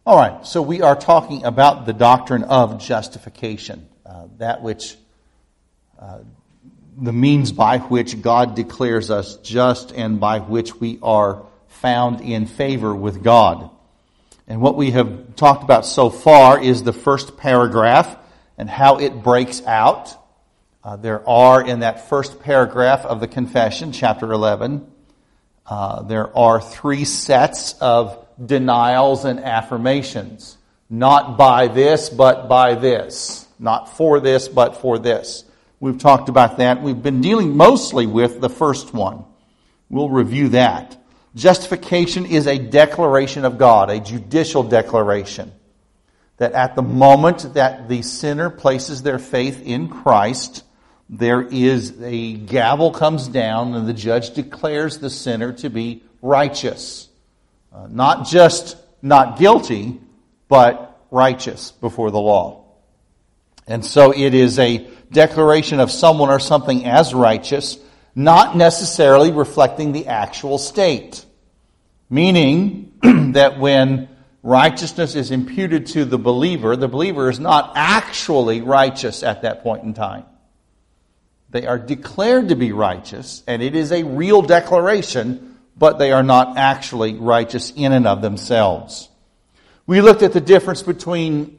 All right, so we are talking about the doctrine of justification, that which, the means by which God declares us just and by which we are found in favor with God. And what we have talked about so far is the first paragraph and how it breaks out. There are, in that first paragraph of the confession, chapter 11, there are three sets of denials and affirmations. Not by this, but by this. Not for this, but for this. We've talked about that. We've been dealing mostly with the first one. We'll review that. Justification is a declaration of God, a judicial declaration. That at the moment that the sinner places their faith in Christ, there is a gavel comes down and the judge declares the sinner to be righteous. Not just not guilty, but righteous before the law. And so it is a declaration of someone or something as righteous, not necessarily reflecting the actual state. Meaning that when righteousness is imputed to the believer is not actually righteous at that point in time. They are declared to be righteous, and it is a real declaration, but they are not actually righteous in and of themselves. We looked at the difference between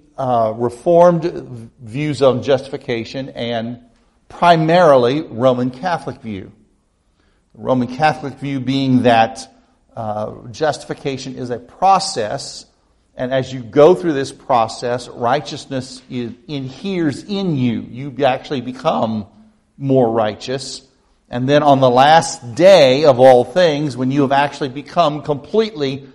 Reformed views on justification and primarily Roman Catholic view. The Roman Catholic view being that justification is a process, and as you go through this process, righteousness inheres in you. You actually become more righteous. And then on the last day of all things, when you have actually become completely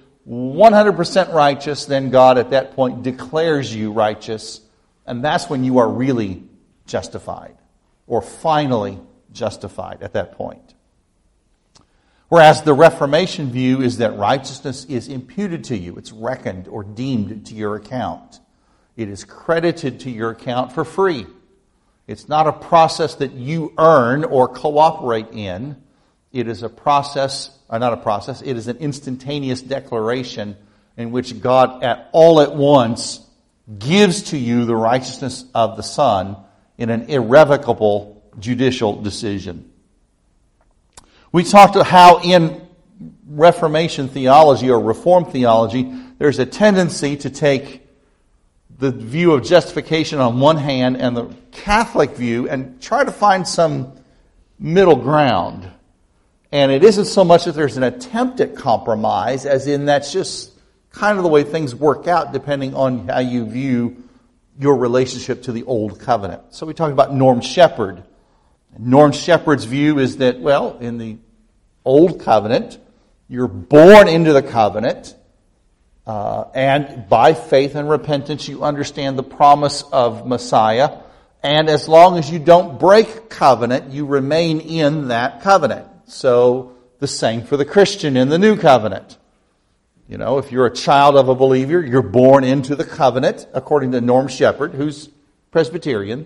100% righteous, then God at that point declares you righteous. And that's when you are really justified, or finally justified at that point. Whereas the Reformation view is that righteousness is imputed to you. It's reckoned or deemed to your account. It is credited to your account for free. It's not a process that you earn or cooperate in. It is a process, or not a process, it is an instantaneous declaration in which God all at once gives to you the righteousness of the Son in an irrevocable judicial decision. We talked about how in Reformation theology or Reformed theology, there's a tendency to take the view of justification on one hand and the Catholic view and try to find some middle ground. And it isn't so much that there's an attempt at compromise as in that's just kind of the way things work out depending on how you view your relationship to the Old Covenant. So we talked about Norm Shepherd. Norm Shepherd's view is that, well, in the Old Covenant, you're born into the covenant, and by faith and repentance, you understand the promise of Messiah. And as long as you don't break covenant, you remain in that covenant. So the same for the Christian in the new covenant. You know, if you're a child of a believer, you're born into the covenant, according to Norm Shepherd, who's Presbyterian.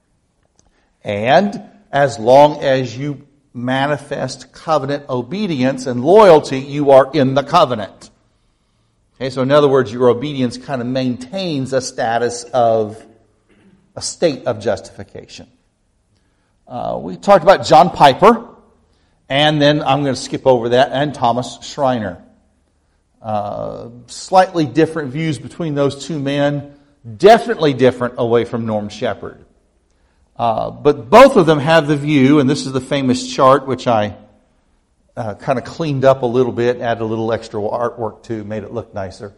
And as long as you manifest covenant obedience and loyalty, you are in the covenant. Okay, so in other words, your obedience kind of maintains a status of a state of justification. We talked about John Piper, and then I'm going to skip over that, and Thomas Schreiner. Slightly different views between those two men, definitely different away from Norm Shepherd. But both of them have the view, and this is the famous chart, which I kind of cleaned up a little bit, added a little extra artwork to, made it look nicer.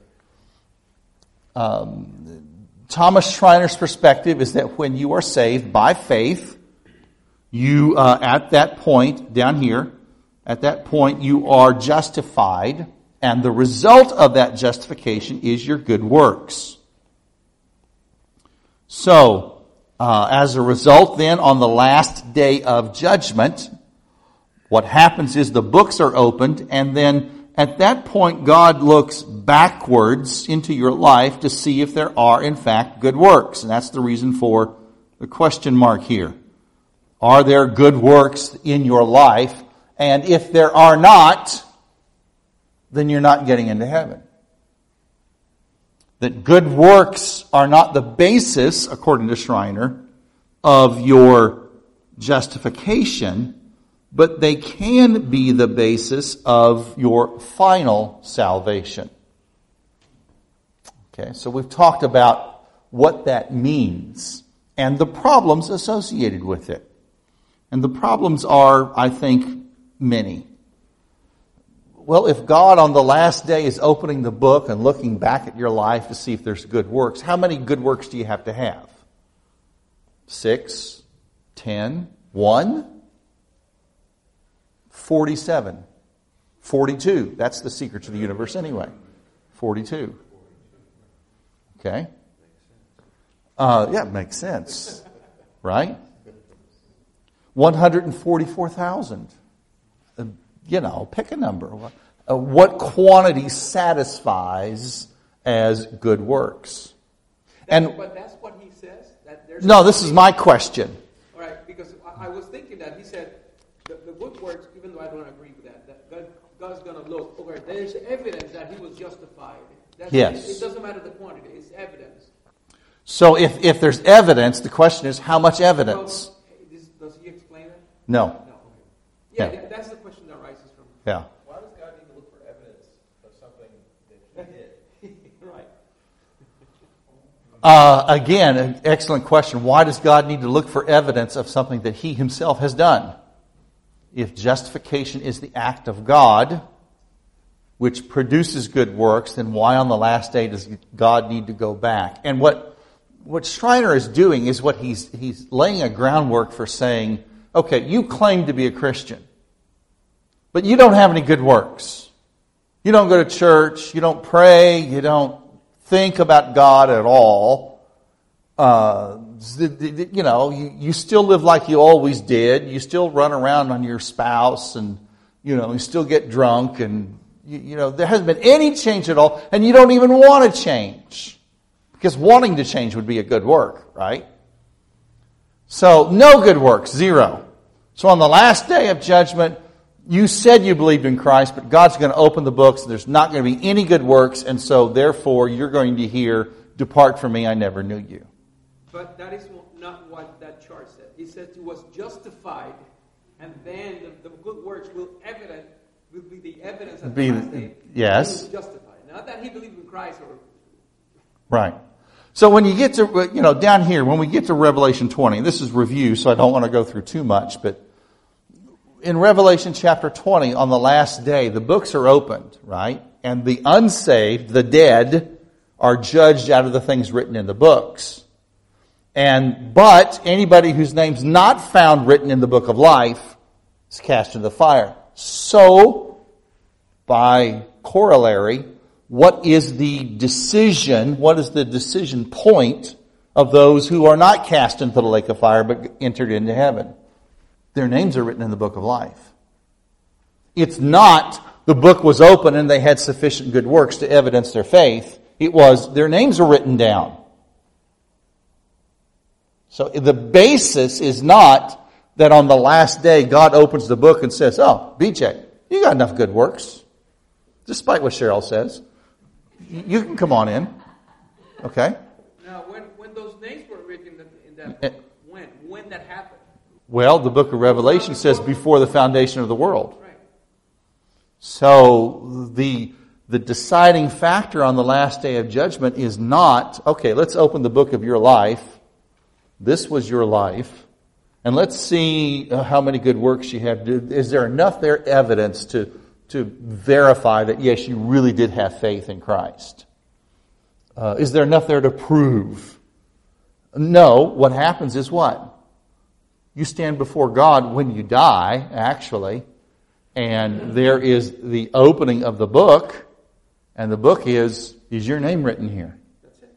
Thomas Schreiner's perspective is that when you are saved by faith, you, at that point, down here, at that point you are justified, and the result of that justification is your good works. So, as a result then, on the last day of judgment, what happens is the books are opened, and then at that point God looks backwards into your life to see if there are in fact good works. And that's the reason for the question mark here. Are there good works in your life? And if there are not, then you're not getting into heaven. That good works are not the basis, according to Schreiner, of your justification, but they can be the basis of your final salvation. Okay, so we've talked about what that means and the problems associated with it. And the problems are, I think, many. Well, if God on the last day is opening the book and looking back at your life to see if there's good works, how many good works do you have to have? 6, 10, 1, 47, 42. That's the secret to the universe anyway. 42. Okay? Yeah, it makes sense. Right? 144,000. Pick a number. What quantity satisfies as good works? But that's what he says? No, this is my question. All right, because I was thinking that he said the good works, even though I don't agree with that God's going to look over. There's evidence that he was justified. Yes. It doesn't matter the quantity, it's evidence. So if there's evidence, the question is how much evidence? Well, does he explain that? No. No. Okay. Yeah, Yeah. that's the question that arises from. Yeah. Why does God need to look for evidence of something that he did? Right. Again, an excellent question. Why does God need to look for evidence of something that he himself has done? If justification is the act of God, which produces good works, then why on the last day does God need to go back? And what Schreiner is doing is what he's laying a groundwork for saying, okay, you claim to be a Christian, but you don't have any good works. You don't go to church, you don't pray, you don't think about God at all. You still live like you always did. You still run around on your spouse, and you still get drunk, and there hasn't been any change at all, and you don't even want to change. Because wanting to change would be a good work, right? So, no good works, 0. So on the last day of judgment, you said you believed in Christ, but God's going to open the books, and there's not going to be any good works, and so therefore you're going to hear, "Depart from me, I never knew you." But that is not what that chart said. He said he was justified, and then the good works will be the evidence at the last day. Yes. He was justified. Not that he believed in Christ or... Right. So when you get to, down here, when we get to Revelation 20, this is review, so I don't want to go through too much, but in Revelation chapter 20, on the last day, the books are opened, right? And the unsaved, the dead, are judged out of the things written in the books. But anybody whose name's not found written in the book of life is cast into the fire. So, by corollary, what is the decision point of those who are not cast into the lake of fire but entered into heaven? Their names are written in the book of life. It's not the book was open and they had sufficient good works to evidence their faith. It was their names are written down. So the basis is not that on the last day God opens the book and says, "Oh, BJ, you got enough good works." Despite what Cheryl says. You can come on in. Okay? Now, when those names were written in that book, when that happened? Well, the book of Revelation says before the foundation of the world. Right. So the deciding factor on the last day of judgment is not, okay, let's open the book of your life. This was your life. And let's see how many good works you have. Is there enough there evidence to verify that, yes, you really did have faith in Christ? Is there enough there to prove? No. What happens is what? You stand before God when you die, actually, and there is the opening of the book, and the book is your name written here? That's it.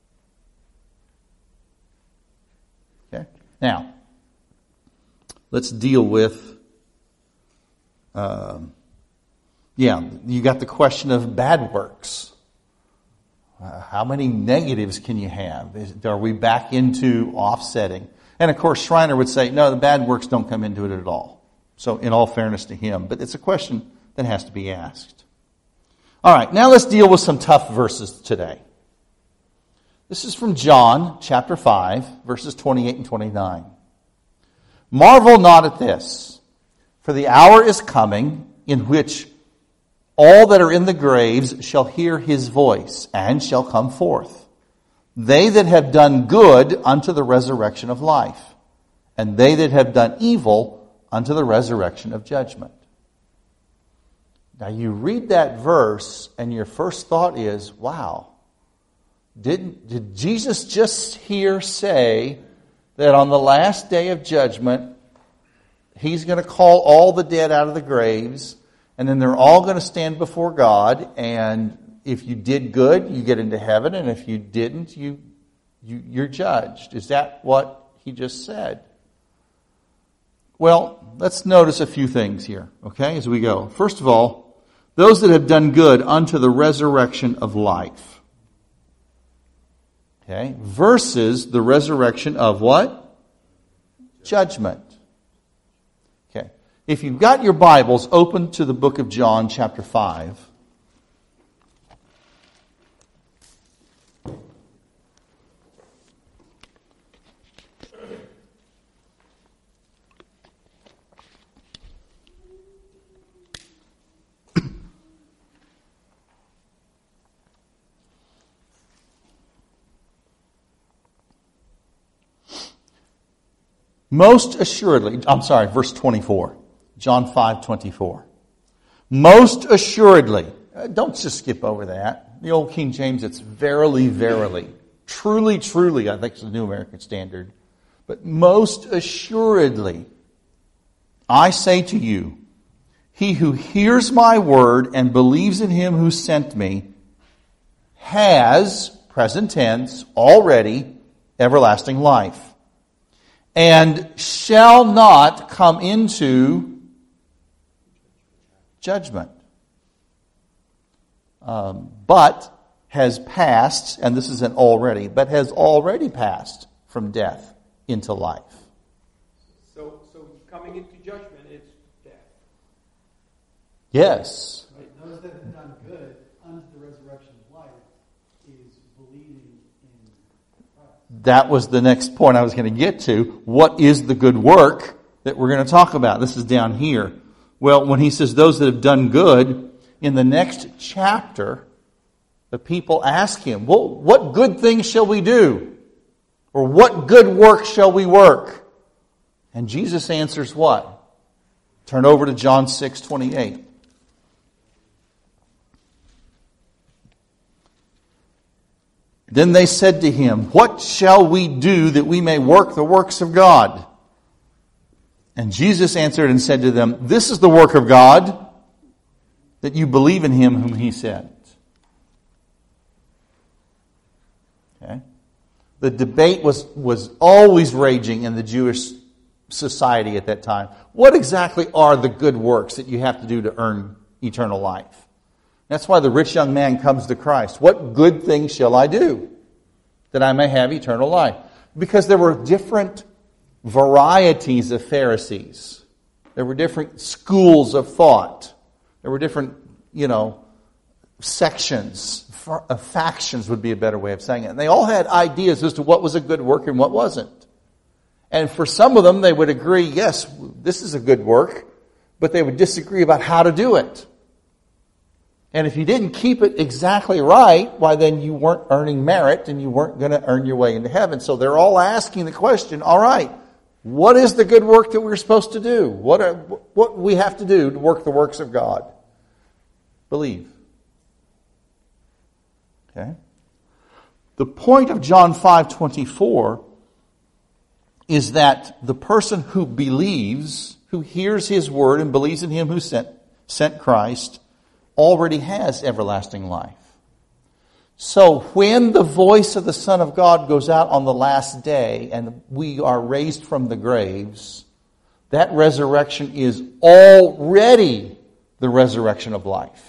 Okay. Now, let's deal with you got the question of bad works. How many negatives can you have? Are we back into offsetting? And of course, Schreiner would say, no, the bad works don't come into it at all. So in all fairness to him, but it's a question that has to be asked. All right, now let's deal with some tough verses today. This is from John chapter 5, verses 28 and 29. Marvel not at this, for the hour is coming in which all that are in the graves shall hear his voice, and shall come forth. They that have done good unto the resurrection of life, and they that have done evil unto the resurrection of judgment. Now you read that verse, and your first thought is, wow, did Jesus just here say that on the last day of judgment, he's going to call all the dead out of the graves, and then they're all going to stand before God, and if you did good, you get into heaven, and if you didn't, you're judged. Is that what he just said? Well, let's notice a few things here, okay, as we go. First of all, those that have done good unto the resurrection of life. Okay, versus the resurrection of what? Judgment. Okay, if you've got your Bibles open to the book of John, chapter 5. Most assuredly, verse 24. John 5:24. Most assuredly. Don't just skip over that. The old King James, it's verily, verily. Truly, truly, I think it's the New American Standard. But most assuredly, I say to you, he who hears my word and believes in him who sent me has, present tense, already everlasting life, and shall not come into judgment, but has passed, and this is an already, but has already passed from death into life. So coming into judgment is death. Yes. Right. Those that have done good unto the resurrection of life is believing in Christ. That was the next point I was going to get to. What is the good work that we're going to talk about? This is down here. Well, when he says those that have done good, in the next chapter, the people ask him, well, what good things shall we do? Or what good work shall we work? And Jesus answers what? Turn over to John 6:28. Then they said to him, what shall we do that we may work the works of God? And Jesus answered and said to them, this is the work of God, that you believe in him whom he sent. Okay? The debate was always raging in the Jewish society at that time. What exactly are the good works that you have to do to earn eternal life? That's why the rich young man comes to Christ. What good things shall I do that I may have eternal life? Because there were different varieties of Pharisees. There were different schools of thought. There were different, sections. Factions would be a better way of saying it. And they all had ideas as to what was a good work and what wasn't. And for some of them, they would agree, yes, this is a good work, but they would disagree about how to do it. And if you didn't keep it exactly right, why then you weren't earning merit and you weren't going to earn your way into heaven. So they're all asking the question, all right, what is the good work that we're supposed to do? What we have to do to work the works of God? Believe. Okay? The point of John 5:24 is that the person who believes, who hears his word and believes in him who sent Christ, already has everlasting life. So when the voice of the Son of God goes out on the last day and we are raised from the graves, that resurrection is already the resurrection of life.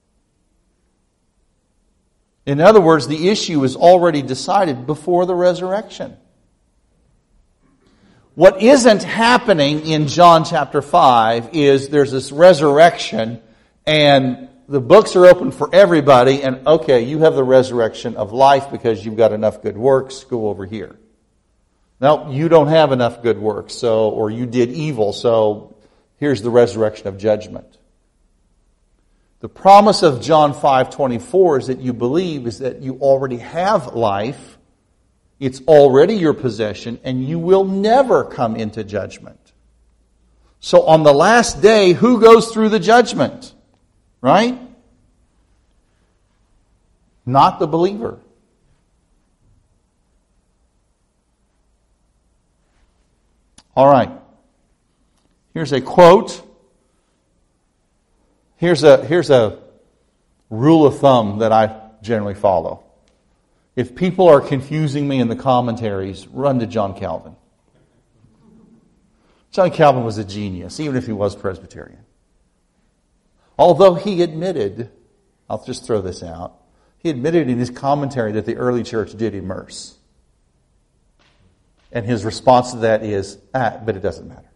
In other words, the issue is already decided before the resurrection. What isn't happening in John chapter 5 is there's this resurrection and the books are open for everybody, and okay, you have the resurrection of life because you've got enough good works, go over here. No, you don't have enough good works, or you did evil, so here's the resurrection of judgment. The promise of John 5:24 is that you believe is that you already have life, it's already your possession, and you will never come into judgment. So on the last day, who goes through the judgment? Right? Not the believer. All right. Here's a quote. Here's a rule of thumb that I generally follow. If people are confusing me in the commentaries, run to John Calvin. John Calvin was a genius, even if he was Presbyterian. Although he admitted, I'll just throw this out, he admitted in his commentary that the early church did immerse. And his response to that is, but it doesn't matter.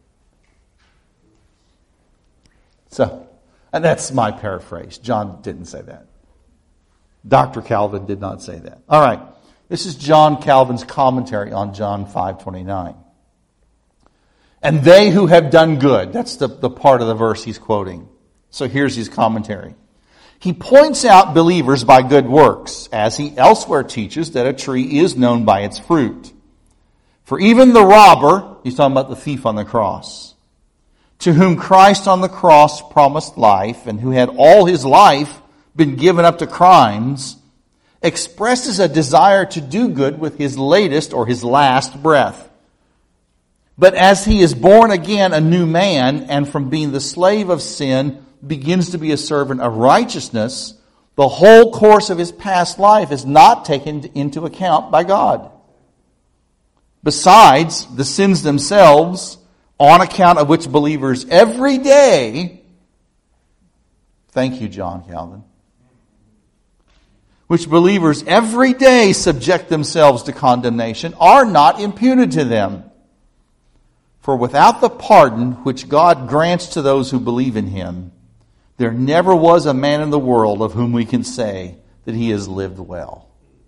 So, and that's my paraphrase. John didn't say that. Dr. Calvin did not say that. All right. This is John Calvin's commentary on John 5:29. And they who have done good, that's the part of the verse he's quoting. So here's his commentary. He points out believers by good works, as he elsewhere teaches that a tree is known by its fruit. For even the robber, he's talking about the thief on the cross, to whom Christ on the cross promised life, and who had all his life been given up to crimes, expresses a desire to do good with his latest or his last breath. But as he is born again a new man, and from being the slave of sin begins to be a servant of righteousness, the whole course of his past life is not taken into account by God. Besides, the sins themselves, on account of which believers every day, thank you, John Calvin, which believers every day subject themselves to condemnation, are not imputed to them. For without the pardon which God grants to those who believe in him, there never was a man in the world of whom we can say that he has lived well.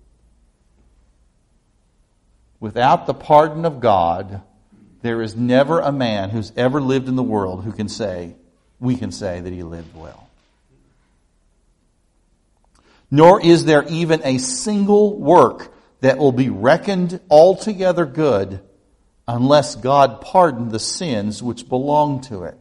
Without the pardon of God, there is never a man who's ever lived in the world who can say, we can say that he lived well. Nor is there even a single work that will be reckoned altogether good unless God pardoned the sins which belong to it.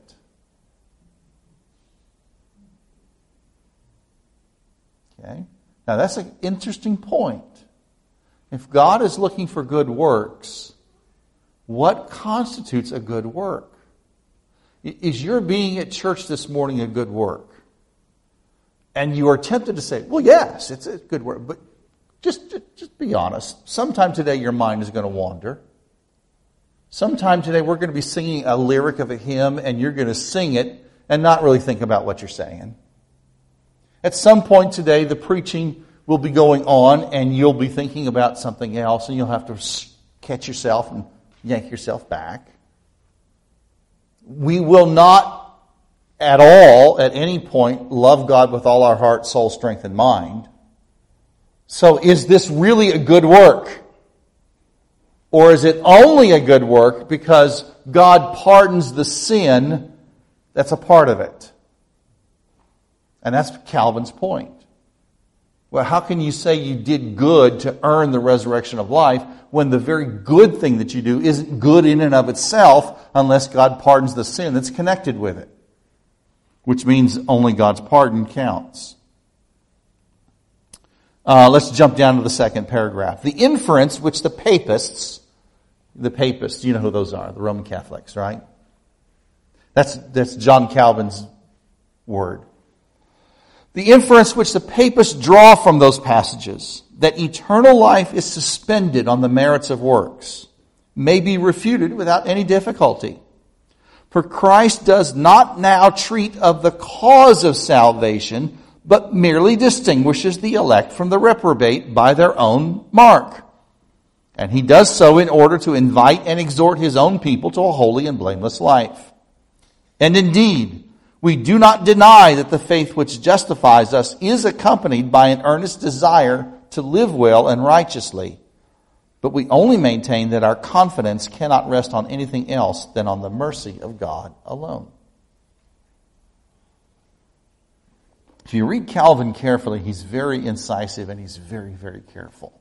Okay? Now that's an interesting point. If God is looking for good works, what constitutes a good work? Is your being at church this morning a good work? And you are tempted to say, well, yes, it's a good work. But just be honest. Sometime today your mind is going to wander. Sometime today we're going to be singing a lyric of a hymn and you're going to sing it and not really think about what you're saying. At some point today the preaching will be going on and you'll be thinking about something else and you'll have to catch yourself and yank yourself back. We will not at all, at any point, love God with all our heart, soul, strength, and mind. So is this really a good work? Or is it only a good work because God pardons the sin that's a part of it? And that's Calvin's point. Well, how can you say you did good to earn the resurrection of life when the very good thing that you do isn't good in and of itself unless God pardons the sin that's connected with it? Which means only God's pardon counts. Let's jump down to the second paragraph. The inference which the papists, you know who those are, the Roman Catholics, right? That's John Calvin's word. The inference which the papists draw from those passages, that eternal life is suspended on the merits of works, may be refuted without any difficulty. For Christ does not now treat of the cause of salvation, but merely distinguishes the elect from the reprobate by their own mark. And he does so in order to invite and exhort his own people to a holy and blameless life. And indeed, We do not deny that the faith which justifies us is accompanied by an earnest desire to live well and righteously. But we only maintain that our confidence cannot rest on anything else than on the mercy of God alone. If you read Calvin carefully, he's very incisive and he's very, very careful.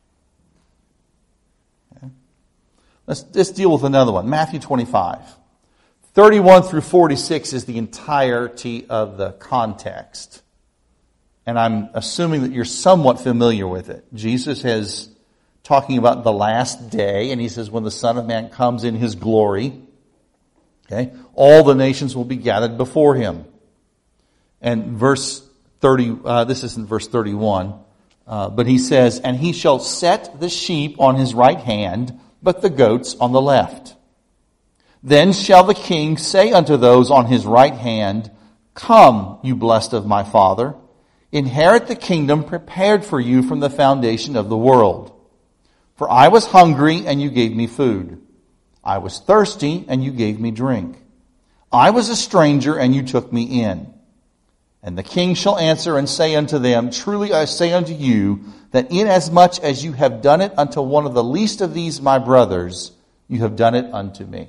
Okay? Let's deal with another one. Matthew 25. 31 through 46 is the entirety of the context. And I'm assuming that you're somewhat familiar with it. Jesus is talking about the last day, and he says, when the Son of Man comes in his glory, okay, all the nations will be gathered before him. And verse 30, this isn't verse 31, but he says, and he shall set the sheep on his right hand, but the goats on the left. Then shall the king say unto those on his right hand, Come, you blessed of my Father, inherit the kingdom prepared for you from the foundation of the world. For I was hungry, and you gave me food. I was thirsty, and you gave me drink. I was a stranger, and you took me in. And the king shall answer and say unto them, Truly I say unto you, that inasmuch as you have done it unto one of the least of these my brothers, you have done it unto me.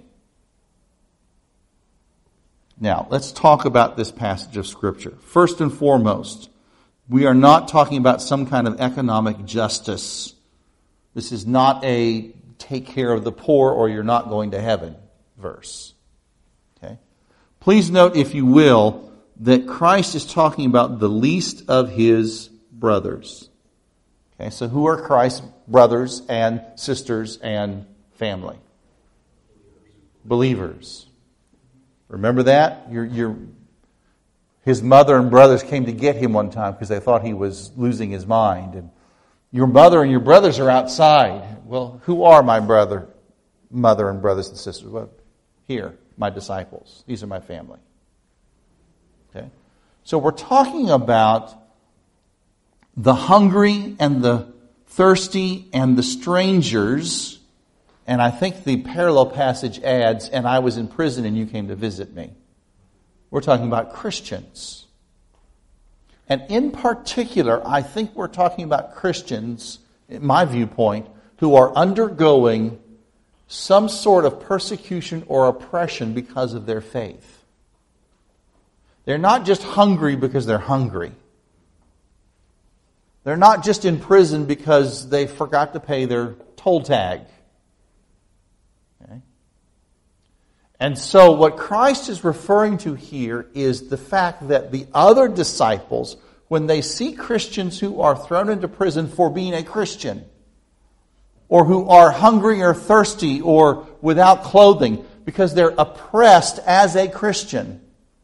Now, let's talk about this passage of Scripture. First and foremost, we are not talking about some kind of economic justice. This is not a take care of the poor or you're not going to heaven verse. Okay? Please note, if you will, that Christ is talking about the least of his brothers. Okay, so who are Christ's brothers and sisters and family? Believers. Remember that? His mother and brothers came to get him one time because they thought he was losing his mind. And your mother and your brothers are outside. Well, who are my mother and brothers and sisters? Well, here, my disciples. These are my family. Okay? So we're talking about the hungry and the thirsty and the strangers. And I think the parallel passage adds, and I was in prison and you came to visit me. We're talking about Christians. And in particular, I think we're talking about Christians, in my viewpoint, who are undergoing some sort of persecution or oppression because of their faith. They're not just hungry because they're hungry. They're not just in prison because they forgot to pay their toll tag. Okay? And so what Christ is referring to here is the fact that the other disciples, when they see Christians who are thrown into prison for being a Christian, or who are hungry or thirsty or without clothing because they're oppressed as a Christian,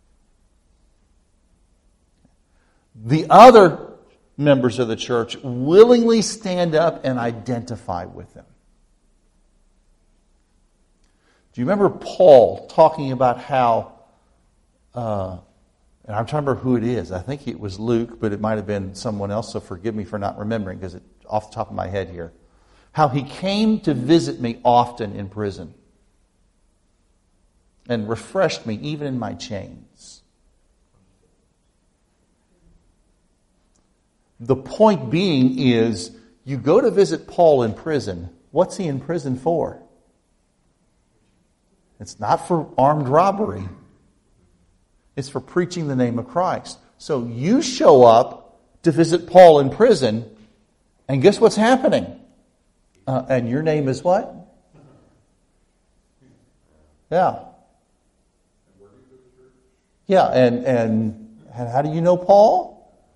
the other members of the church willingly stand up and identify with them. Do you remember Paul talking about how, and I'm trying to remember who it is. I think it was Luke, but it might have been someone else, so forgive me for not remembering because it's off the top of my head here. How he came to visit me often in prison and refreshed me even in my chains. The point being is, you go to visit Paul in prison. What's he in prison for? It's not for armed robbery. It's for preaching the name of Christ. So you show up to visit Paul in prison, and guess what's happening? And your name is what? Yeah. Yeah, and how do you know Paul?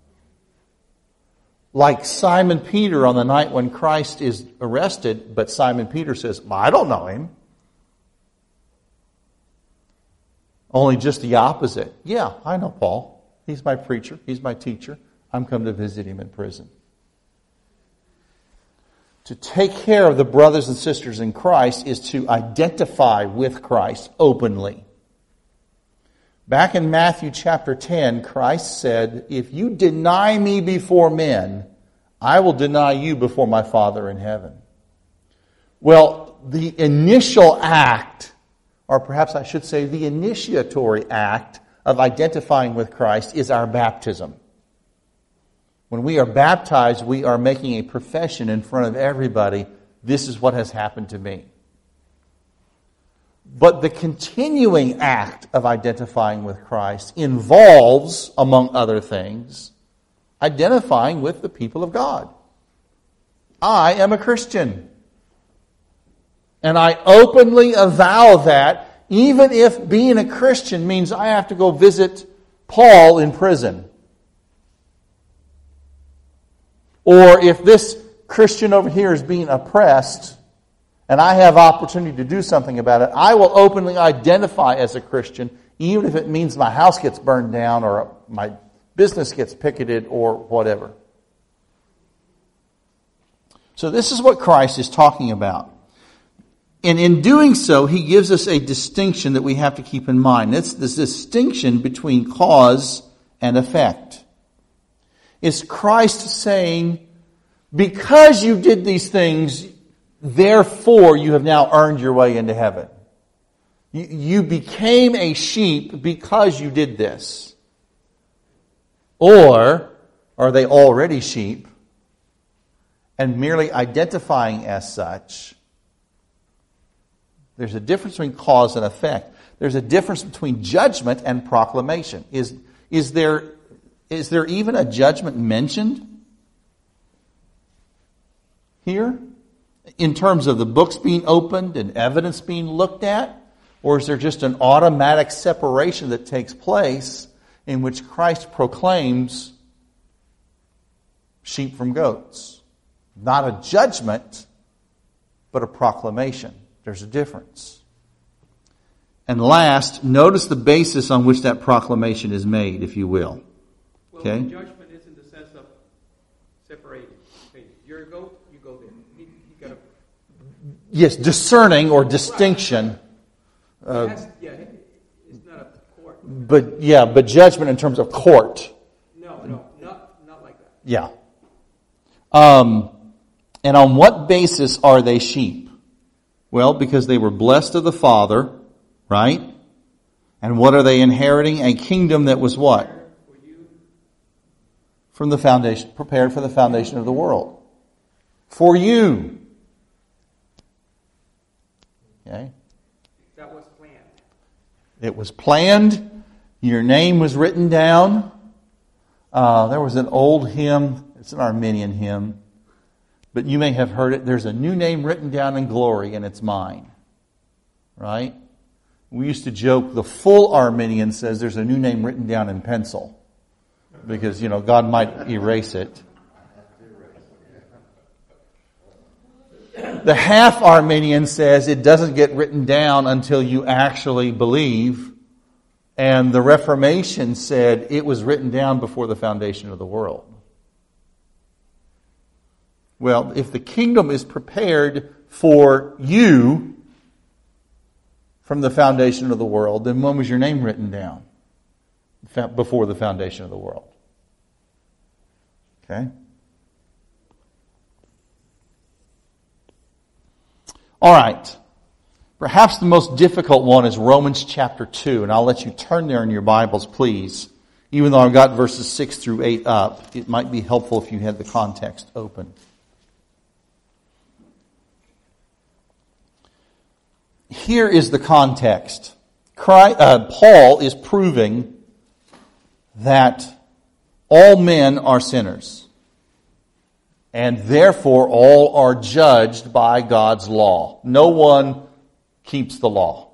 Like Simon Peter on the night when Christ is arrested, but Simon Peter says, well, I don't know him. Only just the opposite. Yeah, I know Paul. He's my preacher. He's my teacher. I'm come to visit him in prison. To take care of the brothers and sisters in Christ is to identify with Christ openly. Back in Matthew chapter 10, Christ said, if you deny me before men, I will deny you before my Father in heaven. Well, the initial act, or perhaps I should say the initiatory act of identifying with Christ is our baptism. When we are baptized, we are making a profession in front of everybody. This is what has happened to me. But the continuing act of identifying with Christ involves, among other things, identifying with the people of God. I am a Christian. And I openly avow that, even if being a Christian means I have to go visit Paul in prison. Or if this Christian over here is being oppressed, and I have opportunity to do something about it, I will openly identify as a Christian, even if it means my house gets burned down or my business gets picketed or whatever. So this is what Christ is talking about. And in doing so, he gives us a distinction that we have to keep in mind. It's this distinction between cause and effect. Is Christ saying, because you did these things, therefore you have now earned your way into heaven? You became a sheep because you did this. Or are they already sheep and merely identifying as such? There's a difference between cause and effect. There's a difference between judgment and proclamation. Is there even a judgment mentioned here? In terms of the books being opened and evidence being looked at? Or is there just an automatic separation that takes place in which Christ proclaims sheep from goats? Not a judgment, but a proclamation. There's a difference. And last, notice the basis on which that proclamation is made, if you will. Well, Okay? the judgment is in the sense of separating. Okay, you're a goat, you go there. He got a... Yes, discerning or distinction. it's not a court. But judgment in terms of court. No, not like that. Yeah. And on what basis are they sheep? Well, because they were blessed of the Father, right? And what are they inheriting? A kingdom that was what? From the foundation, prepared for the foundation of the world. For you. Okay? That was planned. It was planned. Your name was written down. There was an old hymn. It's an Arminian hymn. But you may have heard it. There's a new name written down in glory, and it's mine. Right? We used to joke, the full Arminian says there's a new name written down in pencil. Because, God might erase it. The half Arminian says it doesn't get written down until you actually believe. And the Reformation said it was written down before the foundation of the world. Well, if the kingdom is prepared for you from the foundation of the world, then when was your name written down? Before the foundation of the world. Okay? All right. Perhaps the most difficult one is Romans chapter 2, and I'll let you turn there in your Bibles, please. Even though I've got verses 6 through 8 up, it might be helpful if you had the context open. Here is the context. Paul is proving that all men are sinners, and therefore all are judged by God's law. No one keeps the law.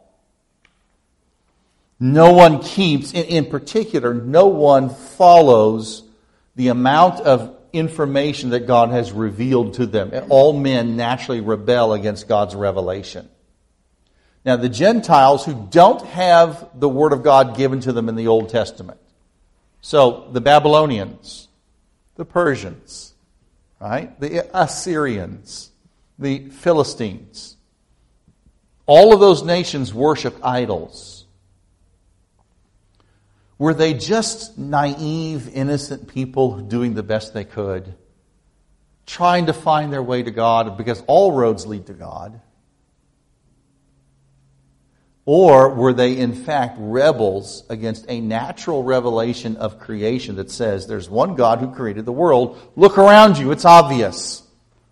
No one keeps, in particular, no one follows the amount of information that God has revealed to them. All men naturally rebel against God's revelation. Now, the Gentiles who don't have the Word of God given to them in the Old Testament, so the Babylonians, the Persians, right? The Assyrians, the Philistines, all of those nations worshiped idols. Were they just naive, innocent people doing the best they could, trying to find their way to God because all roads lead to God? Or were they in fact rebels against a natural revelation of creation that says there's one God who created the world? Look around you, it's obvious.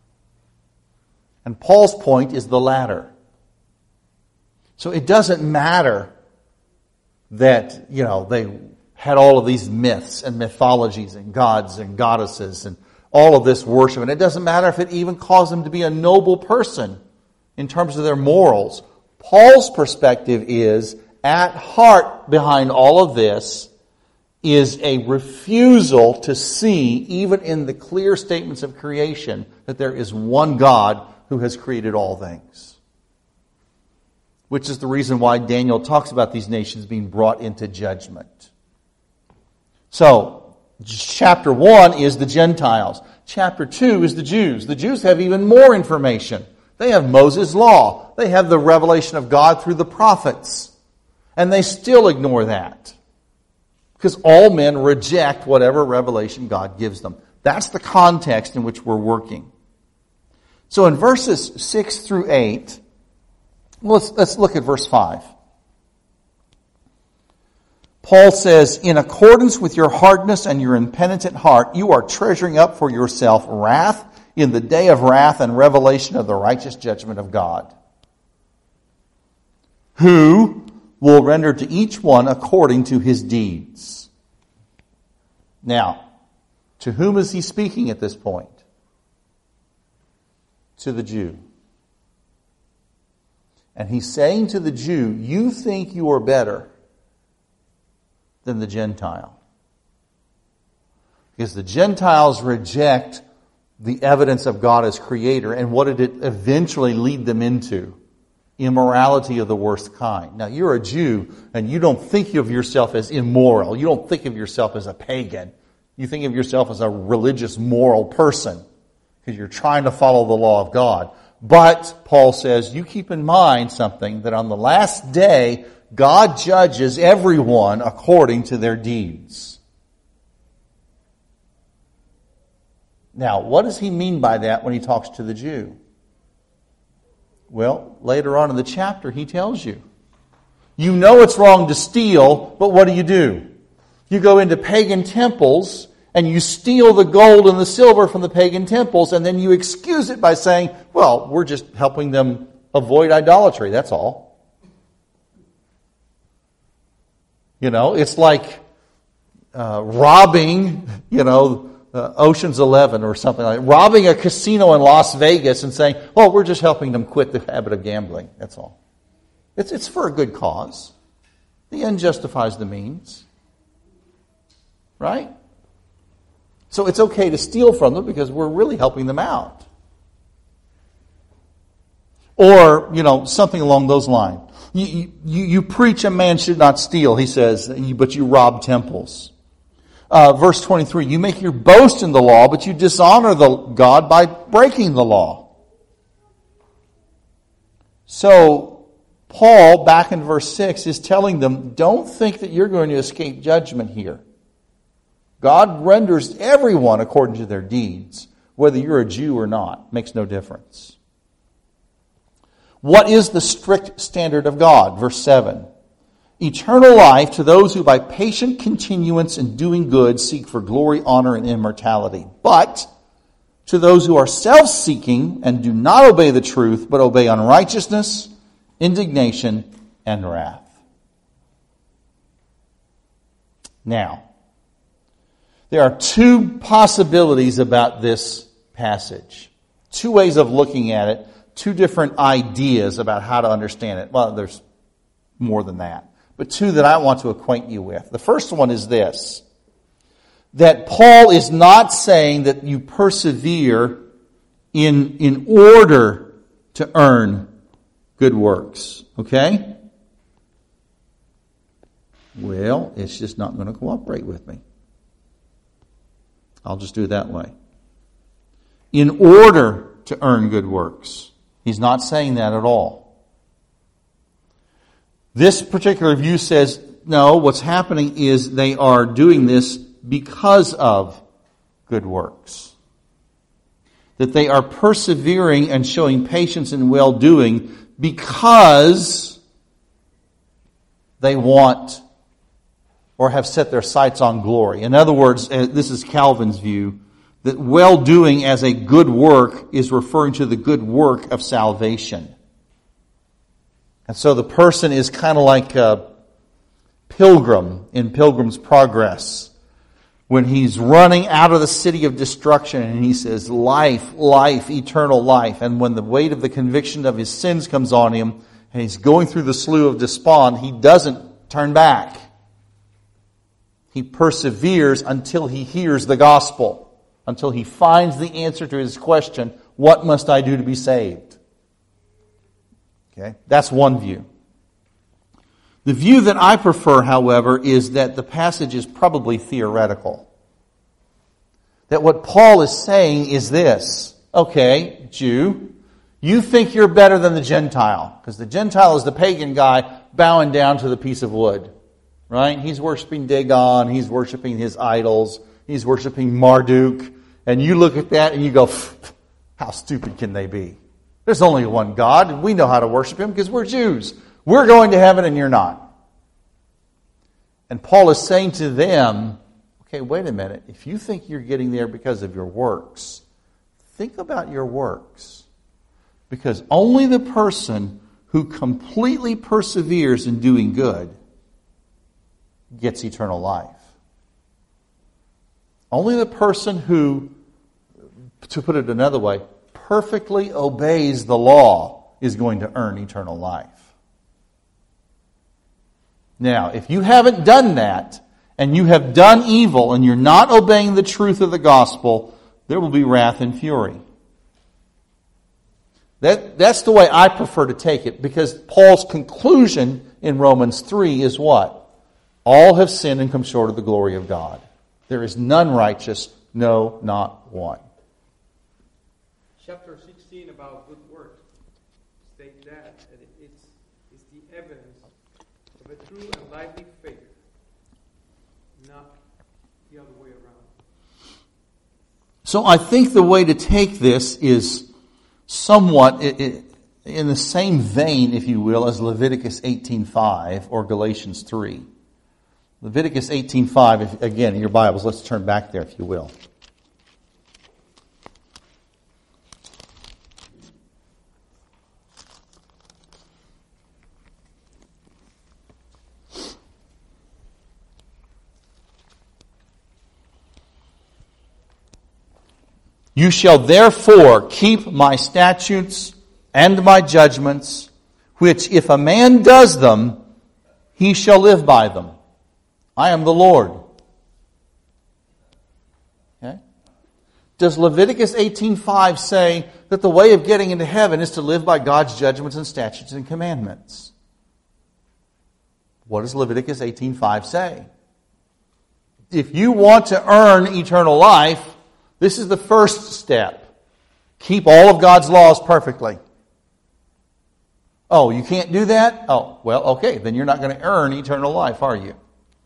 And Paul's point is the latter. So it doesn't matter that, they had all of these myths and mythologies and gods and goddesses and all of this worship. And it doesn't matter if it even caused them to be a noble person in terms of their morals. Paul's perspective is, at heart behind all of this is a refusal to see, even in the clear statements of creation, that there is one God who has created all things. Which is the reason why Daniel talks about these nations being brought into judgment. So, chapter 1 is the Gentiles. Chapter 2 is the Jews. The Jews have even more information. They have Moses' law. They have the revelation of God through the prophets. And they still ignore that. Because all men reject whatever revelation God gives them. That's the context in which we're working. So in verses 6 through 8, let's look at verse 5. Paul says, in accordance with your hardness and your impenitent heart, you are treasuring up for yourself wrath in the day of wrath and revelation of the righteous judgment of God, who will render to each one according to his deeds. Now, to whom is he speaking at this point? To the Jew. And he's saying to the Jew, you think you are better than the Gentile. Because the Gentiles reject the evidence of God as creator. And what did it eventually lead them into? Immorality of the worst kind. Now, you're a Jew, and you don't think of yourself as immoral. You don't think of yourself as a pagan. You think of yourself as a religious, moral person, because you're trying to follow the law of God. But, Paul says, you keep in mind something, that on the last day, God judges everyone according to their deeds. Now, what does he mean by that when he talks to the Jew? Well, later on in the chapter, he tells you. You know it's wrong to steal, but what do? You go into pagan temples and you steal the gold and the silver from the pagan temples, and then you excuse it by saying, well, we're just helping them avoid idolatry, that's all. It's like robbing, Ocean's 11 or something like that. Robbing a casino in Las Vegas and saying, oh, we're just helping them quit the habit of gambling. That's all. It's for a good cause. The end justifies the means. Right? So it's okay to steal from them because we're really helping them out. Or, something along those lines. You preach a man should not steal, he says, but you rob temples. Verse 23, you make your boast in the law, but you dishonor God by breaking the law. So, Paul, back in verse 6, is telling them, don't think that you're going to escape judgment here. God renders everyone according to their deeds, whether you're a Jew or not. Makes no difference. What is the strict standard of God? Verse 7. Eternal life to those who by patient continuance in doing good seek for glory, honor, and immortality. But to those who are self-seeking and do not obey the truth, but obey unrighteousness, indignation, and wrath. Now, there are two possibilities about this passage. Two ways of looking at it. Two different ideas about how to understand it. Well, there's more than that. But two that I want to acquaint you with. The first one is this. That Paul is not saying that you persevere in order to earn good works. Okay? Well, it's just not going to cooperate with me. I'll just do it that way. In order to earn good works. He's not saying that at all. This particular view says, no, what's happening is they are doing this because of good works. That they are persevering and showing patience in well-doing because They want or have set their sights on glory. In other words, this is Calvin's view, that well-doing as a good work is referring to the good work of salvation. And so the person is kind of like a pilgrim in Pilgrim's Progress, when he's running out of the city of destruction and he says, life, life, eternal life. And when the weight of the conviction of his sins comes on him and he's going through the slough of despond, he doesn't turn back. He perseveres until he hears the gospel, until he finds the answer to his question, what must I do to be saved? Okay, that's one view. The view that I prefer, however, is that the passage is probably theoretical. That what Paul is saying is this: okay, Jew, you think you're better than the Gentile, because the Gentile is the pagan guy bowing down to the piece of wood, right? He's worshiping Dagon, he's worshiping his idols, he's worshiping Marduk, and you look at that and you go, how stupid can they be? There's only one God, and we know how to worship Him because we're Jews. We're going to heaven and you're not. And Paul is saying to them, okay, wait a minute. If you think you're getting there because of your works, think about your works. Because only the person who completely perseveres in doing good gets eternal life. Only the person who, to put it another way, perfectly obeys the law is going to earn eternal life. Now, if you haven't done that, and you have done evil, and you're not obeying the truth of the gospel, there will be wrath and fury. That's the way I prefer to take it, because Paul's conclusion in Romans 3 is what? All have sinned and come short of the glory of God. There is none righteous, no, not one. Chapter 16 about good works state that it's the evidence of a true and lively faith, not the other way around. So I think the way to take this is somewhat in the same vein, if you will, as Leviticus 18:5 or Galatians 3. Leviticus 18:5, again, in your Bibles, let's turn back there, if you will. You shall therefore keep my statutes and my judgments, which if a man does them, he shall live by them. I am the Lord. Okay? Does Leviticus 18:5 say that the way of getting into heaven is to live by God's judgments and statutes and commandments? What does Leviticus 18:5 say? If you want to earn eternal life, this is the first step. Keep all of God's laws perfectly. Oh, you can't do that? Oh, well, okay, then you're not going to earn eternal life, are you?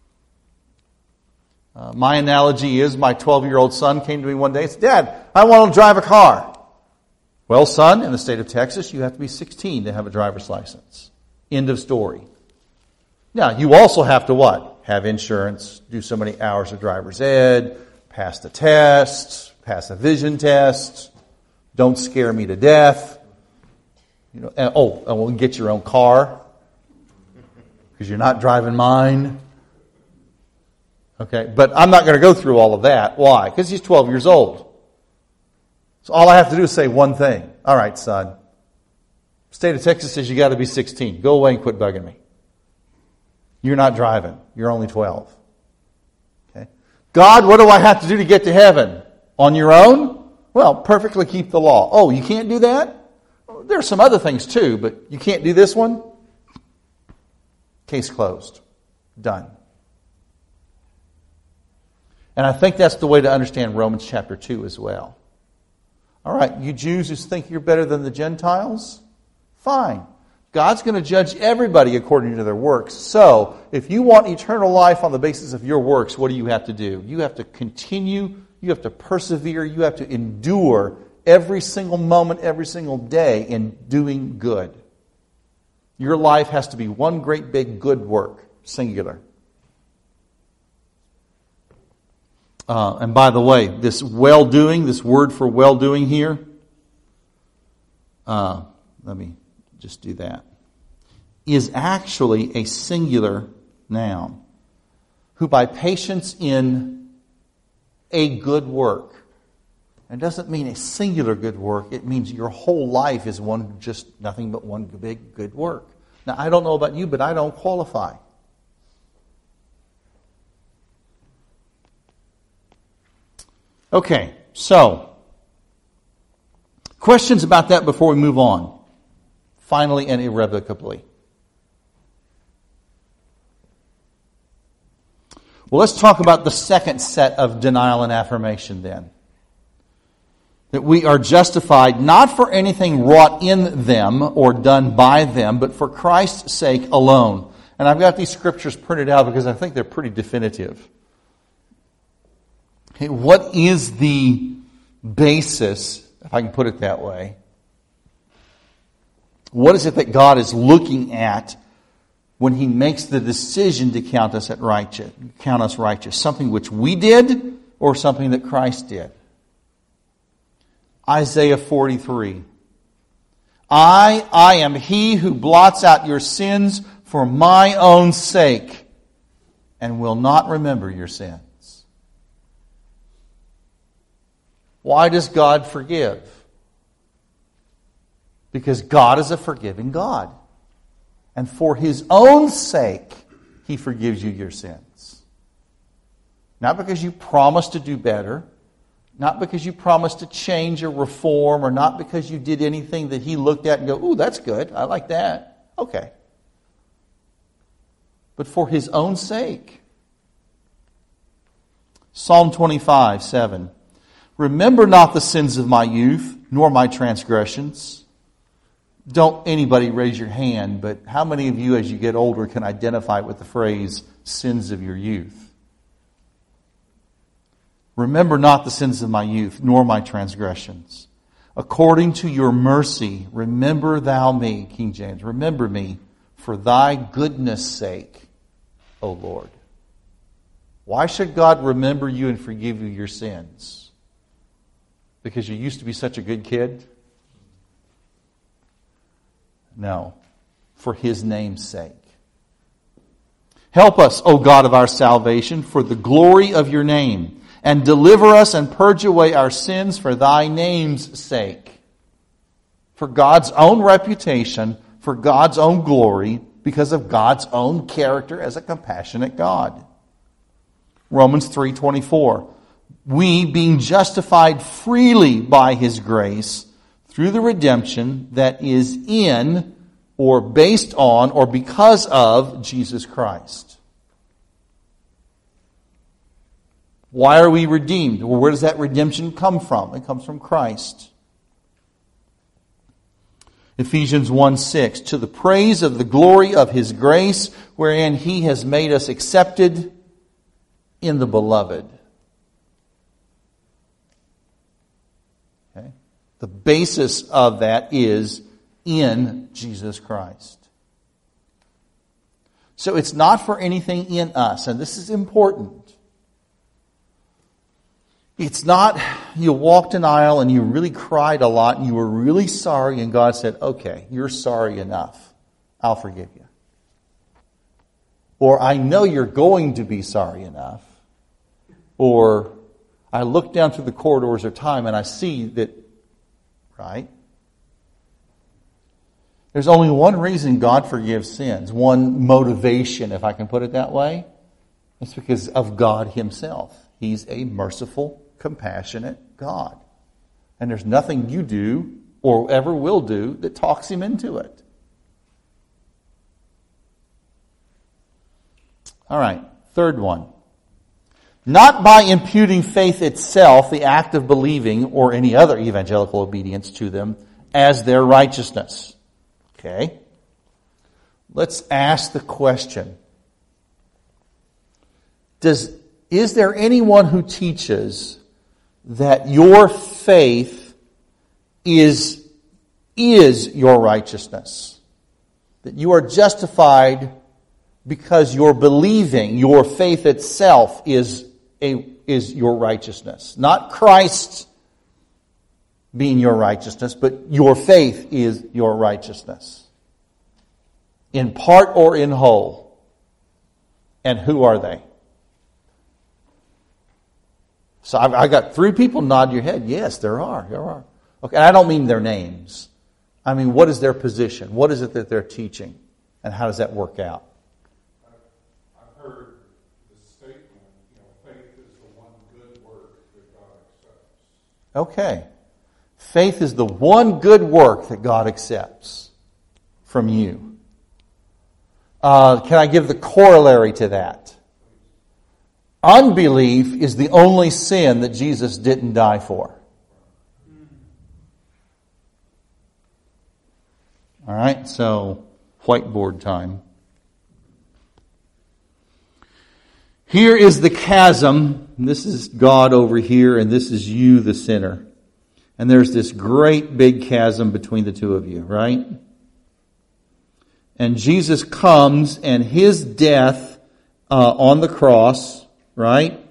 My analogy is my 12-year-old son came to me one day and said, Dad, I want to drive a car. Well, son, in the state of Texas, you have to be 16 to have a driver's license. End of story. Now, you also have to what? Have insurance, do so many hours of driver's ed, pass the test, pass a vision test, don't scare me to death. And we'll get your own car because you're not driving mine. Okay, but I'm not going to go through all of that. Why? Because he's 12 years old. So all I have to do is say one thing. All right, son. State of Texas says you got to be 16. Go away and quit bugging me. You're not driving. You're only 12. Okay. God, what do I have to do to get to heaven? On your own? Well, perfectly keep the law. Oh, you can't do that? There are some other things too, but you can't do this one? Case closed. Done. And I think that's the way to understand Romans chapter 2 as well. All right, you Jews who think you're better than the Gentiles? Fine. God's going to judge everybody according to their works. So, if you want eternal life on the basis of your works, what do you have to do? You have to continue, you have to persevere, you have to endure every single moment, every single day in doing good. Your life has to be one great big good work, singular. And by the way, this well-doing, this word for well-doing here, let me just do that, is actually a singular noun. Who by patience in a good work. It doesn't mean a singular good work. It means your whole life is nothing but one big good work. Now, I don't know about you, but I don't qualify. Okay, so questions about that before we move on. Finally and irrevocably. Well, let's talk about the second set of denial and affirmation then. That we are justified not for anything wrought in them or done by them, but for Christ's sake alone. And I've got these scriptures printed out because I think they're pretty definitive. Okay, what is the basis, if I can put it that way? What is it that God is looking at when He makes the decision to count us righteous? Something which we did or something that Christ did? Isaiah 43. I am He who blots out your sins for my own sake and will not remember your sins. Why does God forgive? Because God is a forgiving God. And for His own sake, He forgives you your sins. Not because you promise to do better, not because you promise to change or reform, or not because you did anything that He looked at and go, ooh, that's good, I like that. Okay. But for His own sake. Psalm 25:7. Remember not the sins of my youth, nor my transgressions. Don't anybody raise your hand, but how many of you as you get older can identify with the phrase, sins of your youth? Remember not the sins of my youth, nor my transgressions. According to your mercy, remember thou me, King James, remember me for thy goodness' sake, O Lord. Why should God remember you and forgive you your sins? Because you used to be such a good kid? No, for His name's sake. Help us, O God of our salvation, for the glory of your name, and deliver us and purge away our sins for thy name's sake. For God's own reputation, for God's own glory, because of God's own character as a compassionate God. Romans 3:24. We, being justified freely by His grace, through the redemption that is in, or based on, or because of Jesus Christ. Why are we redeemed? Well, where does that redemption come from? It comes from Christ. Ephesians 1:6, to the praise of the glory of His grace, wherein He has made us accepted in the Beloved. Okay? The basis of that is in Jesus Christ. So it's not for anything in us, and this is important. It's not you walked an aisle and you really cried a lot and you were really sorry and God said, okay, you're sorry enough. I'll forgive you. Or I know you're going to be sorry enough. Or I look down through the corridors of time and I see that, right? There's only one reason God forgives sins, one motivation, if I can put it that way. It's because of God Himself. He's a merciful, compassionate God. And there's nothing you do or ever will do that talks Him into it. All right, third one. Not by imputing faith itself, the act of believing, or any other evangelical obedience to them, as their righteousness. Okay? Let's ask the question. Is there anyone who teaches that your faith is your righteousness? That you are justified because your believing, your faith itself is your righteousness. Not Christ being your righteousness, but your faith is your righteousness. In part or in whole. And who are they? So I got 3 people nod your head. Yes, there are. Okay, and I don't mean their names. I mean, what is their position? What is it that they're teaching? And how does that work out? I've heard the statement, faith is the one good work that God accepts. Okay. Faith is the one good work that God accepts from you. Can I give the corollary to that? Unbelief is the only sin that Jesus didn't die for. All right, so whiteboard time. Here is the chasm. This is God over here, and this is you, the sinner. And there's this great big chasm between the two of you, right? And Jesus comes, and His death on the cross, right?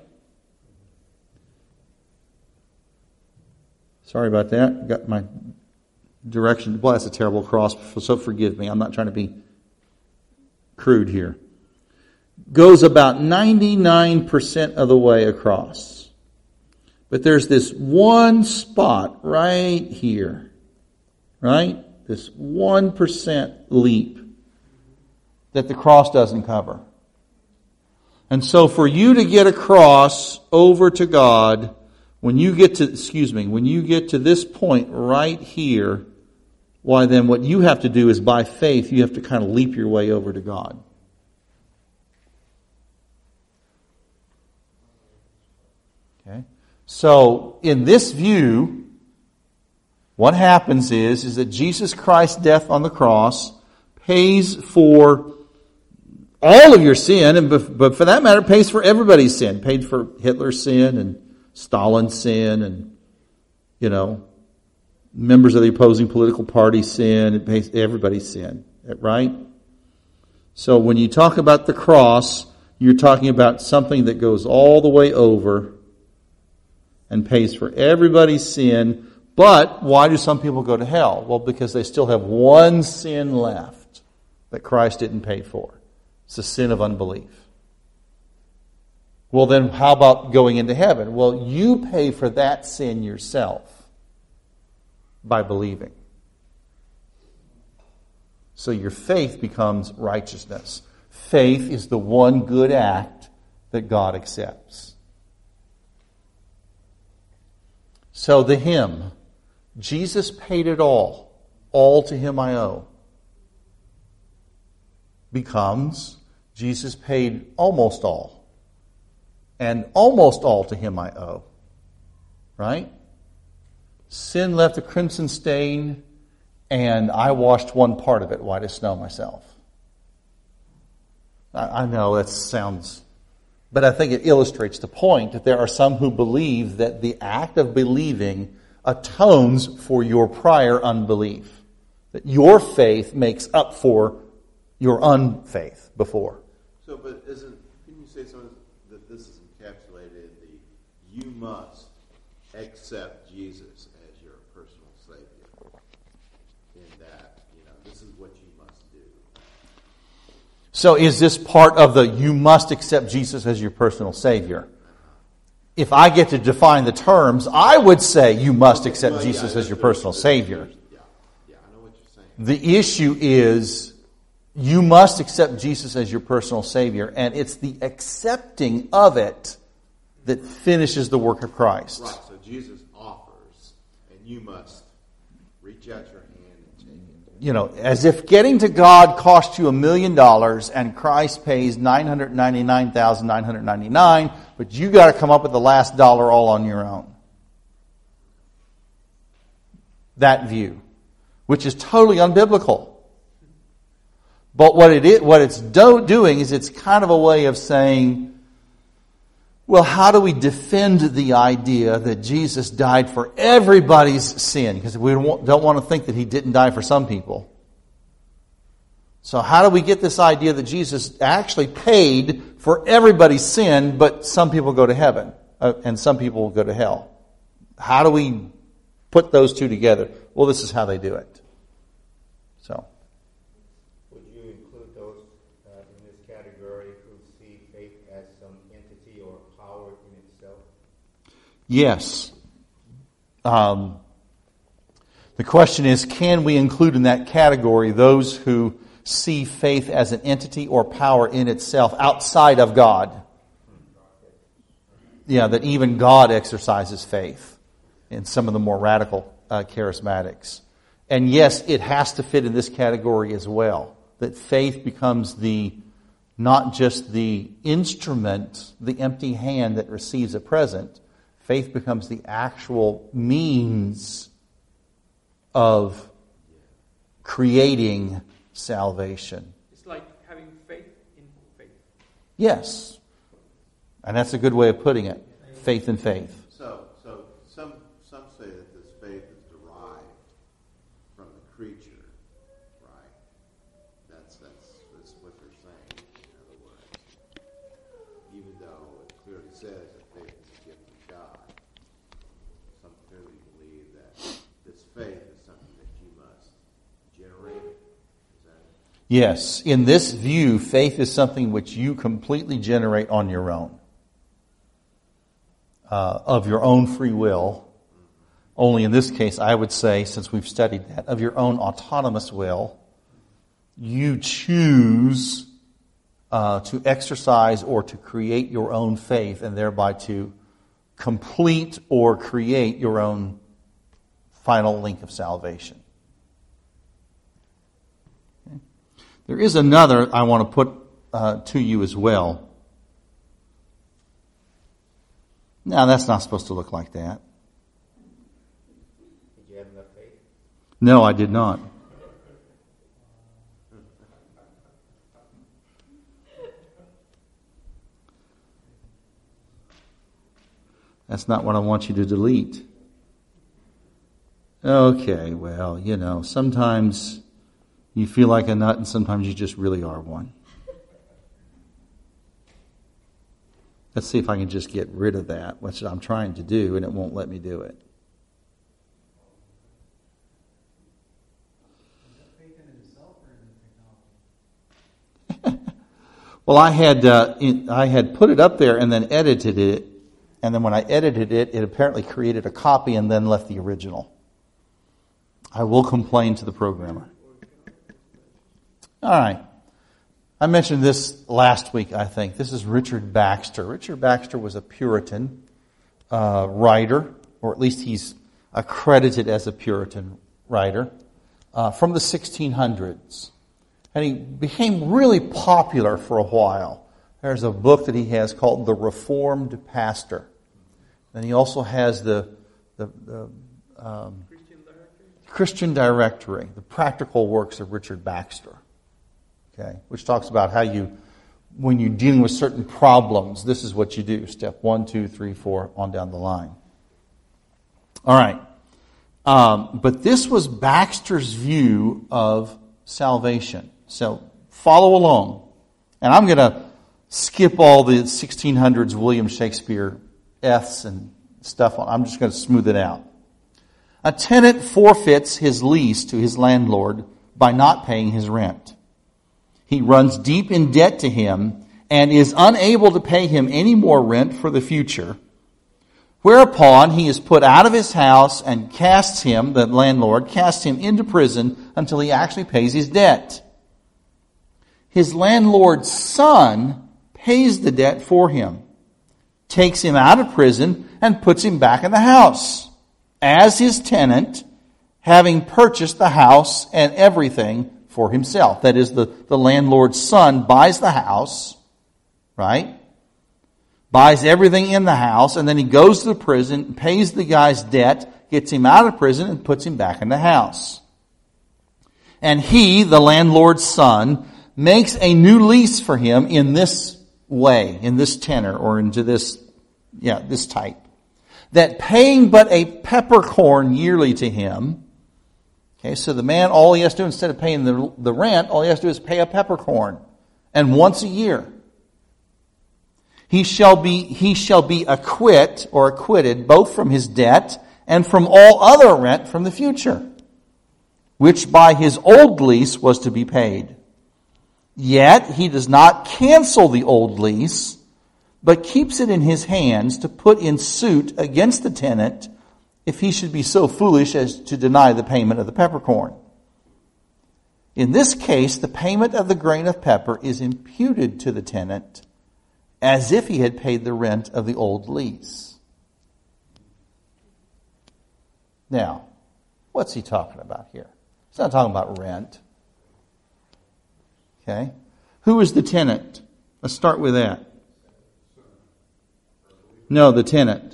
Sorry about that. Got my direction. Well, that's a terrible cross, so forgive me. I'm not trying to be crude here. Goes about 99% of the way across. But there's this one spot right here, right? This 1% leap that the cross doesn't cover. And so for you to get across over to God, when you get to this point right here, why then what you have to do is by faith, you have to kind of leap your way over to God. Okay? So in this view, what happens is that Jesus Christ's death on the cross pays for all of your sin, but for that matter, pays for everybody's sin. Paid for Hitler's sin and Stalin's sin and, members of the opposing political party sin. It pays everybody's sin, right? So when you talk about the cross, you're talking about something that goes all the way over and pays for everybody's sin. But why do some people go to hell? Well, because they still have one sin left that Christ didn't pay for. It's the sin of unbelief. Well, then how about going into heaven? Well, you pay for that sin yourself by believing. So your faith becomes righteousness. Faith is the one good act that God accepts. So the hymn, Jesus paid it all to Him I owe, becomes Jesus paid almost all, and almost all to Him I owe. Right? Sin left a crimson stain, and I washed one part of it white as snow myself. I know that sounds, but I think it illustrates the point that there are some who believe that the act of believing atones for your prior unbelief. That your faith makes up for your unfaith before. So, but can you say something that this is encapsulated in the you must accept Jesus as your personal Savior? In that, this is what you must do. So is this part of the you must accept Jesus as your personal Savior? If I get to define the terms, I would say you must accept Jesus as your personal Savior. Yeah, I know what you're saying. The issue is you must accept Jesus as your personal Savior, and it's the accepting of it that finishes the work of Christ. Right, so Jesus offers, and you must reach out your hand and take it. As if getting to God cost you $1 million and Christ pays $999,999, but you got to come up with the last dollar all on your own. That view, which is totally unbiblical. But what it's doing is it's kind of a way of saying, well, how do we defend the idea that Jesus died for everybody's sin? Because we don't want to think that He didn't die for some people. So how do we get this idea that Jesus actually paid for everybody's sin, but some people go to heaven and some people go to hell? How do we put those two together? Well, this is how they do it. So, would you include those in this category who see faith as some entity or power in itself? yes. The question is, can we include in that category those who see faith as an entity or power in itself outside of God? Yeah, that even God exercises faith in some of the more radical charismatics. And yes, it has to fit in this category as well. That faith becomes not just the instrument, the empty hand that receives a present. Faith becomes the actual means of creating salvation. It's like having faith in faith. Yes. And that's a good way of putting it. Faith in faith. So some say that this faith is derived from the creature, right? That's what they're saying, in other words. Even though it clearly says that faith is a gift of God, some clearly believe that this faith is something that you must generate. Is that it? Yes. In this view, faith is something which you completely generate on your own. Of your own free will. Only in this case, I would say, since we've studied that, of your own autonomous will, you choose to exercise or to create your own faith and thereby to complete or create your own final link of salvation. Okay. There is another I want to put to you as well. Now, that's not supposed to look like that. Did you have enough faith? No, I did not. That's not what I want you to delete. Okay, well, sometimes you feel like a nut and sometimes you just really are one. Let's see if I can just get rid of that, which I'm trying to do, and it won't let me do it. Is that faith in itself or in the technology? Well, I had put it up there and then edited it, and then when I edited it, it apparently created a copy and then left the original. I will complain to the programmer. All right. I mentioned this last week, I think. This is Richard Baxter. Richard Baxter was a Puritan writer, or at least he's accredited as a Puritan writer, from the 1600s. And he became really popular for a while. There's a book that he has called The Reformed Pastor. And he also has the Christian Directory, the practical works of Richard Baxter. Okay, which talks about how when you're dealing with certain problems, this is what you do. Step 1, 2, 3, 4, on down the line. All right. But this was Baxter's view of salvation. So follow along. And I'm going to skip all the 1600s William Shakespeare F's and stuff. I'm just going to smooth it out. A tenant forfeits his lease to his landlord by not paying his rent. He runs deep in debt to him and is unable to pay him any more rent for the future. Whereupon he is put out of his house and the landlord casts him into prison until he actually pays his debt. His landlord's son pays the debt for him, takes him out of prison, and puts him back in the house as his tenant, having purchased the house and everything for himself. That is, the landlord's son buys the house, right? Buys everything in the house, and then he goes to the prison, pays the guy's debt, gets him out of prison, and puts him back in the house. And he, the landlord's son, makes a new lease for him in this way, in this tenor, or into this type. That paying but a peppercorn yearly to him, Okay, so the man, all he has to do, instead of paying the rent, all he has to do is pay a peppercorn. And once a year. He shall be acquitted both from his debt and from all other rent from the future, which by his old lease was to be paid. Yet he does not cancel the old lease, but keeps it in his hands to put in suit against the tenant if he should be so foolish as to deny the payment of the peppercorn. In this case, the payment of the grain of pepper is imputed to the tenant as if he had paid the rent of the old lease. Now, what's he talking about here? He's not talking about rent. Okay? Who is the tenant? Let's start with that. No, the tenant.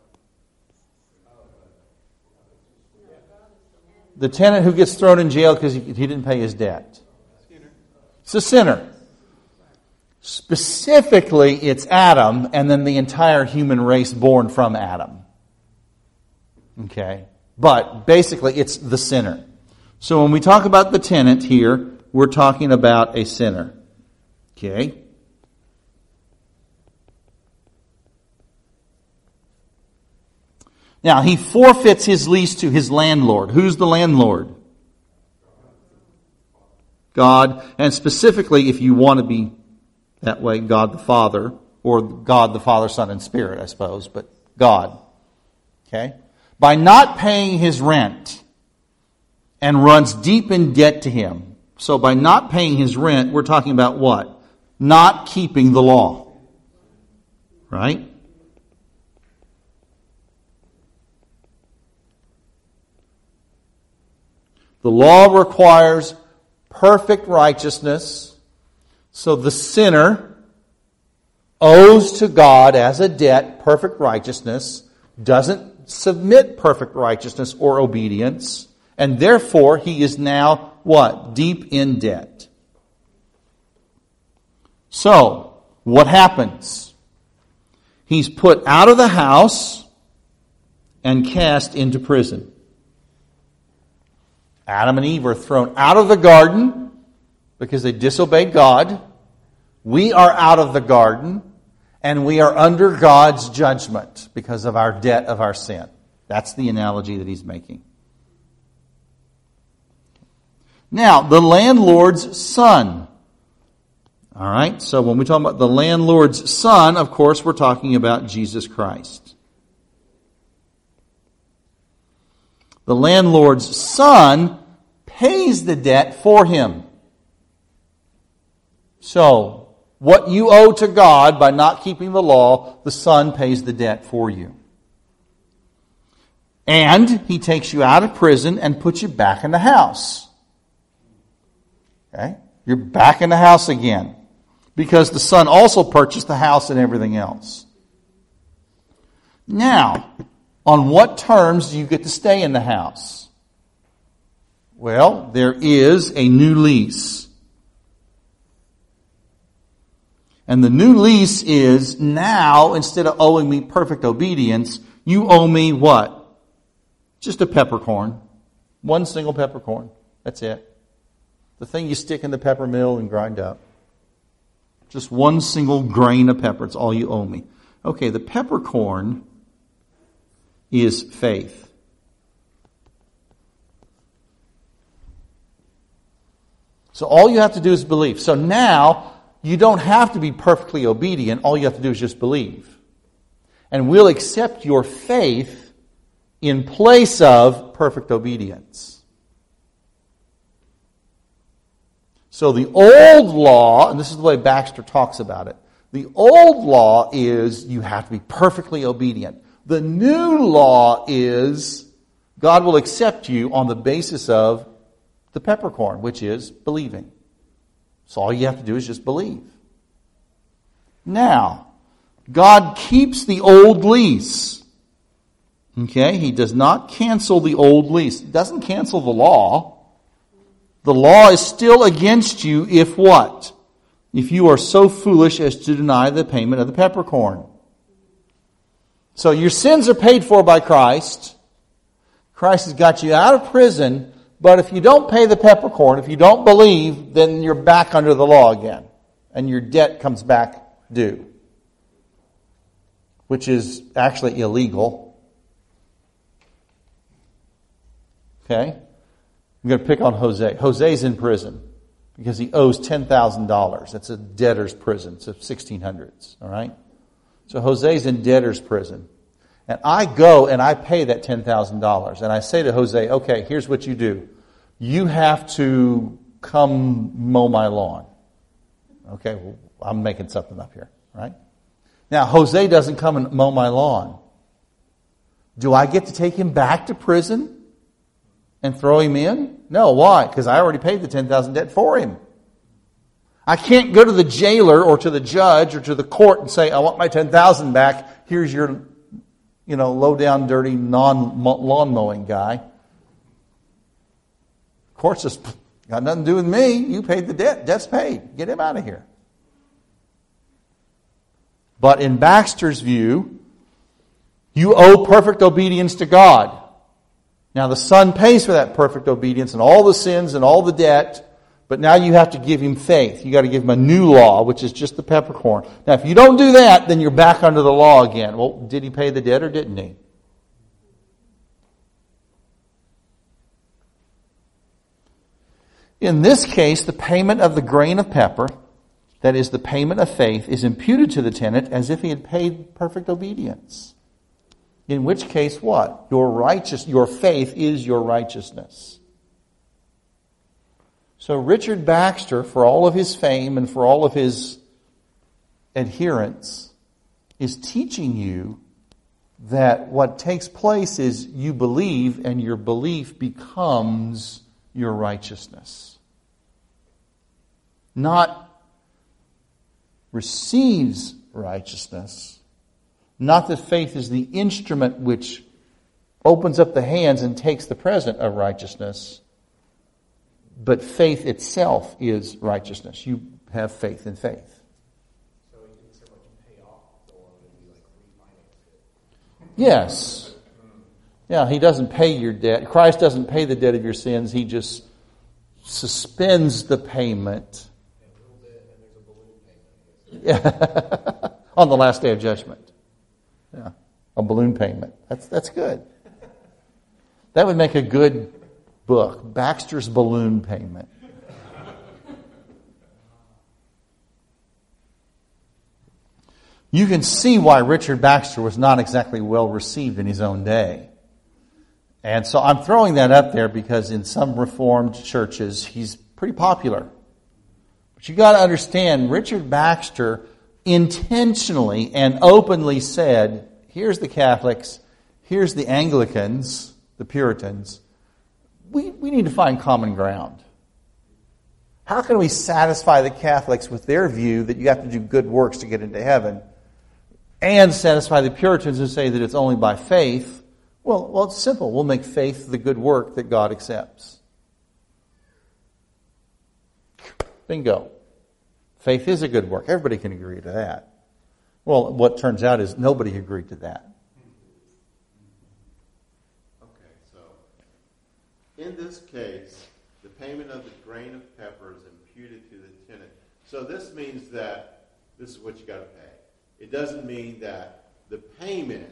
The tenant who gets thrown in jail because he didn't pay his debt. It's a sinner. Specifically, it's Adam and then the entire human race born from Adam. Okay? But basically, it's the sinner. So when we talk about the tenant here, we're talking about a sinner. Okay? Now, he forfeits his lease to his landlord. Who's the landlord? God. And specifically, if you want to be that way, God the Father, or God the Father, Son, and Spirit, I suppose, but God. Okay? By not paying his rent and runs deep in debt to him. So by not paying his rent, we're talking about what? Not keeping the law. Right? The law requires perfect righteousness, so the sinner owes to God as a debt perfect righteousness, doesn't submit perfect righteousness or obedience, and therefore he is now what? Deep in debt. So, what happens? He's put out of the house and cast into prison. Adam and Eve are thrown out of the garden because they disobeyed God. We are out of the garden and we are under God's judgment because of our debt of our sin. That's the analogy that he's making. Now, the landlord's son. All right, so when we talk about the landlord's son, of course, we're talking about Jesus Christ. The landlord's son pays the debt for him. So, what you owe to God by not keeping the law, the son pays the debt for you. And he takes you out of prison and puts you back in the house. Okay? You're back in the house again. Because the son also purchased the house and everything else. Now, on what terms do you get to stay in the house? Well, there is a new lease. And the new lease is now, instead of owing me perfect obedience, you owe me what? Just a peppercorn. One single peppercorn. That's it. The thing you stick in the pepper mill and grind up. Just one single grain of pepper. It's all you owe me. Okay, the peppercorn is faith. So all you have to do is believe. So now, you don't have to be perfectly obedient. All you have to do is just believe. And we'll accept your faith in place of perfect obedience. So the old law, and this is the way Baxter talks about it, the old law is you have to be perfectly obedient. The new law is God will accept you on the basis of the peppercorn, which is believing. So all you have to do is just believe. Now, God keeps the old lease. Okay? He does not cancel the old lease. He doesn't cancel the law. The law is still against you if what? If you are so foolish as to deny the payment of the peppercorn. So your sins are paid for by Christ. Christ has got you out of prison, But if you don't pay the peppercorn, if you don't believe, then you're back under the law again. And your debt comes back due. Which is actually illegal. Okay? I'm going to pick on Jose. Jose's in prison because he owes $10,000. That's a debtor's prison. It's the 1600s. All right? So Jose's in debtor's prison. And I go and I pay that $10,000. And I say to Jose, okay, here's what you do. You have to come mow my lawn. Okay, well, I'm making something up here, right? Now, Jose doesn't come and mow my lawn. Do I get to take him back to prison and throw him in? No, why? Because I already paid the $10,000 debt for him. I can't go to the jailer or to the judge or to the court and say, I want my $10,000 back. Here's your, low down, dirty, lawn mowing guy. Court's just got nothing to do with me. You paid the debt. Debt's paid. Get him out of here. But in Baxter's view, you owe perfect obedience to God. Now the Son pays for that perfect obedience and all the sins and all the debt, but now you have to give him faith. You got to give him a new law, which is just the peppercorn. Now if you don't do that, then you're back under the law again. Well, did he pay the debt or didn't he? In this case, the payment of the grain of pepper, that is the payment of faith, is imputed to the tenant as if he had paid perfect obedience. In which case what? Your faith is your righteousness. So Richard Baxter, for all of his fame and for all of his adherents, is teaching you that what takes place is you believe and your belief becomes your righteousness. Not receives righteousness. Not that faith is the instrument which opens up the hands and takes the present of righteousness, but faith itself is righteousness. You have faith in faith. So you didn't say what you pay off the loan and you refinance it. Yes. Yeah, he doesn't pay your debt. Christ doesn't pay the debt of your sins. He just suspends the payment. Yeah. On the last day of judgment. Yeah. A balloon payment. That's good. That would make a good book. Baxter's Balloon Payment. You can see why Richard Baxter was not exactly well received in his own day. And so I'm throwing that up there because in some Reformed churches, he's pretty popular. But you got to understand, Richard Baxter intentionally and openly said, here's the Catholics, here's the Anglicans, the Puritans. We need to find common ground. How can we satisfy the Catholics with their view that you have to do good works to get into heaven and satisfy the Puritans who say that it's only by faith? Well, it's simple. We'll make faith the good work that God accepts. Bingo. Faith is a good work. Everybody can agree to that. Well, what turns out is nobody agreed to that. Okay, so in this case, the payment of the grain of pepper is imputed to the tenant. So this means that this is what you got to pay. It doesn't mean that the payment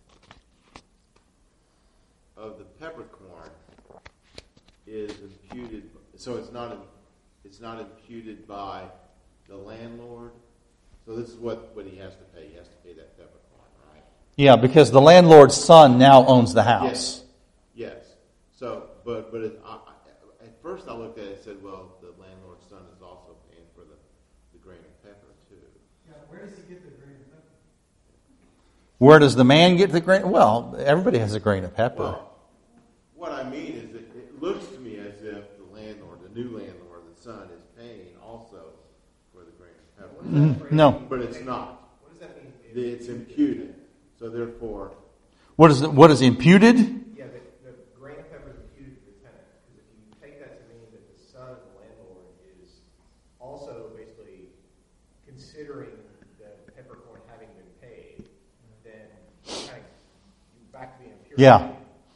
of the peppercorn is imputed. So it's not imputed by the landlord. So this is what he has to pay. He has to pay that peppercorn, right? Yeah, because the landlord's son now owns the house. Yes. So, but at first I looked at it and said, well, the landlord's son is also paying for the grain of pepper too. Yeah, where does he get the grain of pepper? Where does the man get the grain? Well, everybody has a grain of pepper. Well, what I mean is that it looks to me as if the landlord, the new landlord, the son, is paying also for the grain of pepper. No. But it's not. What does that mean? It's imputed. So therefore, What is imputed? Yeah, the grain of pepper is imputed to the tenant. Because if you take that to mean that the son of the landlord is also basically considering the peppercorn having been paid, then you're back to being pure. Yeah.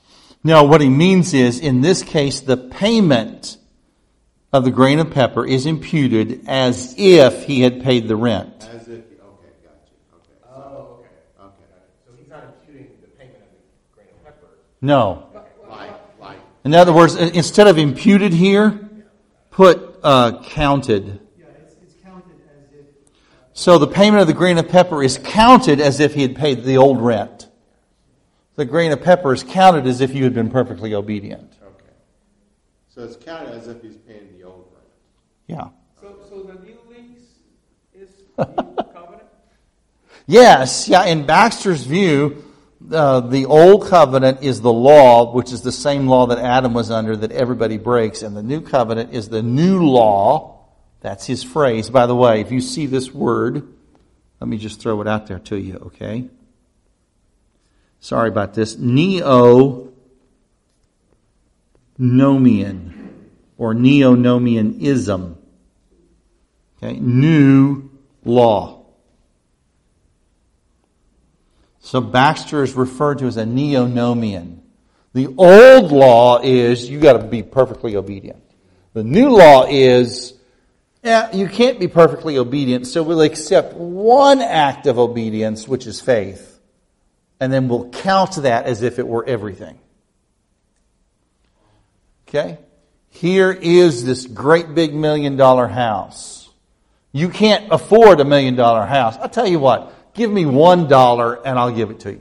No, what he means is, in this case, the payment of the grain of pepper is imputed as if he had paid the rent. As if, okay, got you. Okay. Oh, okay. Okay. So he's not imputing the payment of the grain of pepper. No. Like. In other words, instead of imputed here, put counted. Yeah, it's counted as if. So the payment of the grain of pepper is counted as if he had paid the old rent. The grain of pepper is counted as if you had been perfectly obedient. Okay. So it's counted as if he's paying the old rent. Yeah. So the new lease is the covenant? Yes, yeah, in Baxter's view, the old covenant is the law, which is the same law that Adam was under that everybody breaks, and the new covenant is the new law. That's his phrase. By the way, if you see this word, let me just throw it out there to you, okay? Sorry about this. Neo-nomian or neo-nomianism. Okay, new law. So Baxter is referred to as a neo-nomian. The old law is you got to be perfectly obedient. The new law is you can't be perfectly obedient, so we'll accept one act of obedience, which is faith. And then we'll count that as if it were everything. Okay? Here is this great big $1 million house. You can't afford $1 million house. I'll tell you what, give me $1 and I'll give it to you.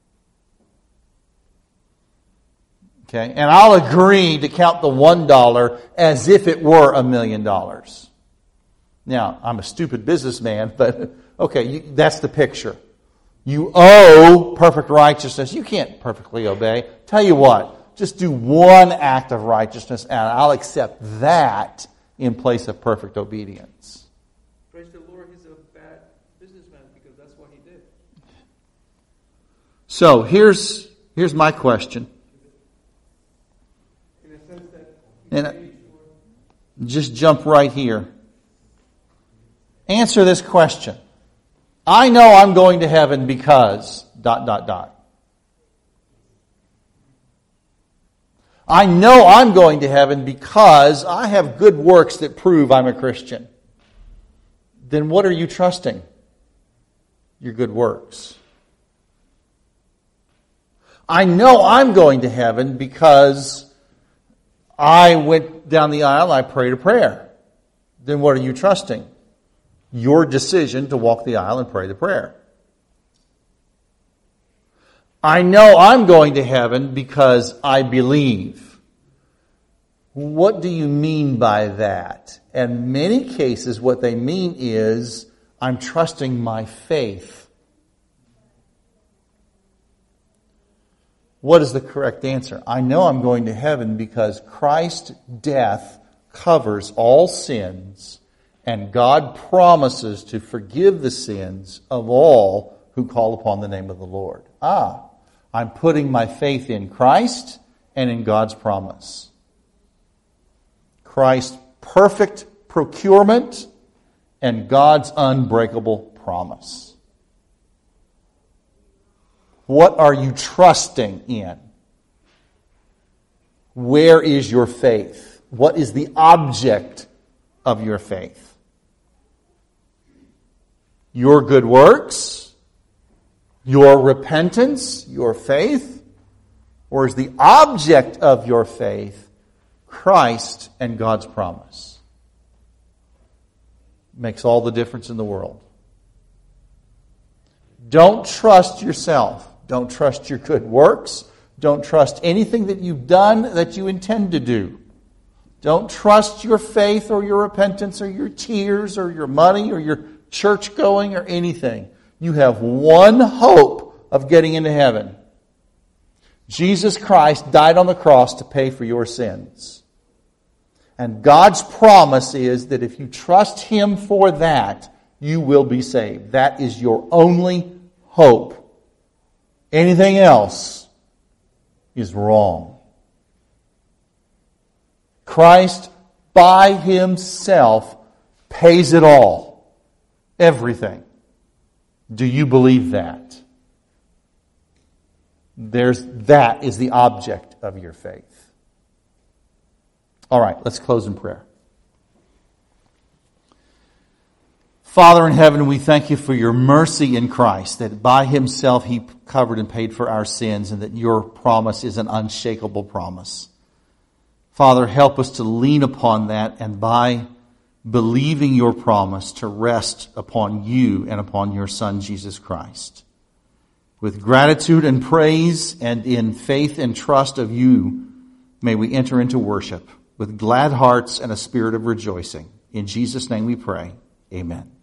Okay? And I'll agree to count the $1 as if it were $1 million. Now, I'm a stupid businessman, but okay, that's the picture. You owe perfect righteousness. You can't perfectly obey. Tell you what, just do one act of righteousness and I'll accept that in place of perfect obedience. Praise the Lord, he's a bad businessman because that's what he did. So here's my question. In a sense that And just jump right here. Answer this question. I know I'm going to heaven because ... I know I'm going to heaven because I have good works that prove I'm a Christian. Then what are you trusting? Your good works. I know I'm going to heaven because I went down the aisle, I prayed a prayer. Then what are you trusting? Your decision to walk the aisle and pray the prayer. I know I'm going to heaven because I believe. What do you mean by that? In many cases, what they mean is, I'm trusting my faith. What is the correct answer? I know I'm going to heaven because Christ's death covers all sins, and God promises to forgive the sins of all who call upon the name of the Lord. I'm putting my faith in Christ and in God's promise. Christ's perfect procurement and God's unbreakable promise. What are you trusting in? Where is your faith? What is the object of your faith? Your good works? Your repentance? Your faith? Or is the object of your faith Christ and God's promise? Makes all the difference in the world. Don't trust yourself. Don't trust your good works. Don't trust anything that you've done that you intend to do. Don't trust your faith or your repentance or your tears or your money or your church going or anything. You have one hope of getting into heaven. Jesus Christ died on the cross to pay for your sins. And God's promise is that if you trust Him for that, you will be saved. That is your only hope. Anything else is wrong. Christ by Himself pays it all. Everything. Do you believe that? That is the object of your faith. All right, let's close in prayer. Father in heaven, we thank you for your mercy in Christ, that by himself he covered and paid for our sins, and that your promise is an unshakable promise. Father, help us to lean upon that, and by believing your promise, to rest upon you and upon your Son, Jesus Christ. With gratitude and praise and in faith and trust of you, may we enter into worship with glad hearts and a spirit of rejoicing. In Jesus' name we pray. Amen.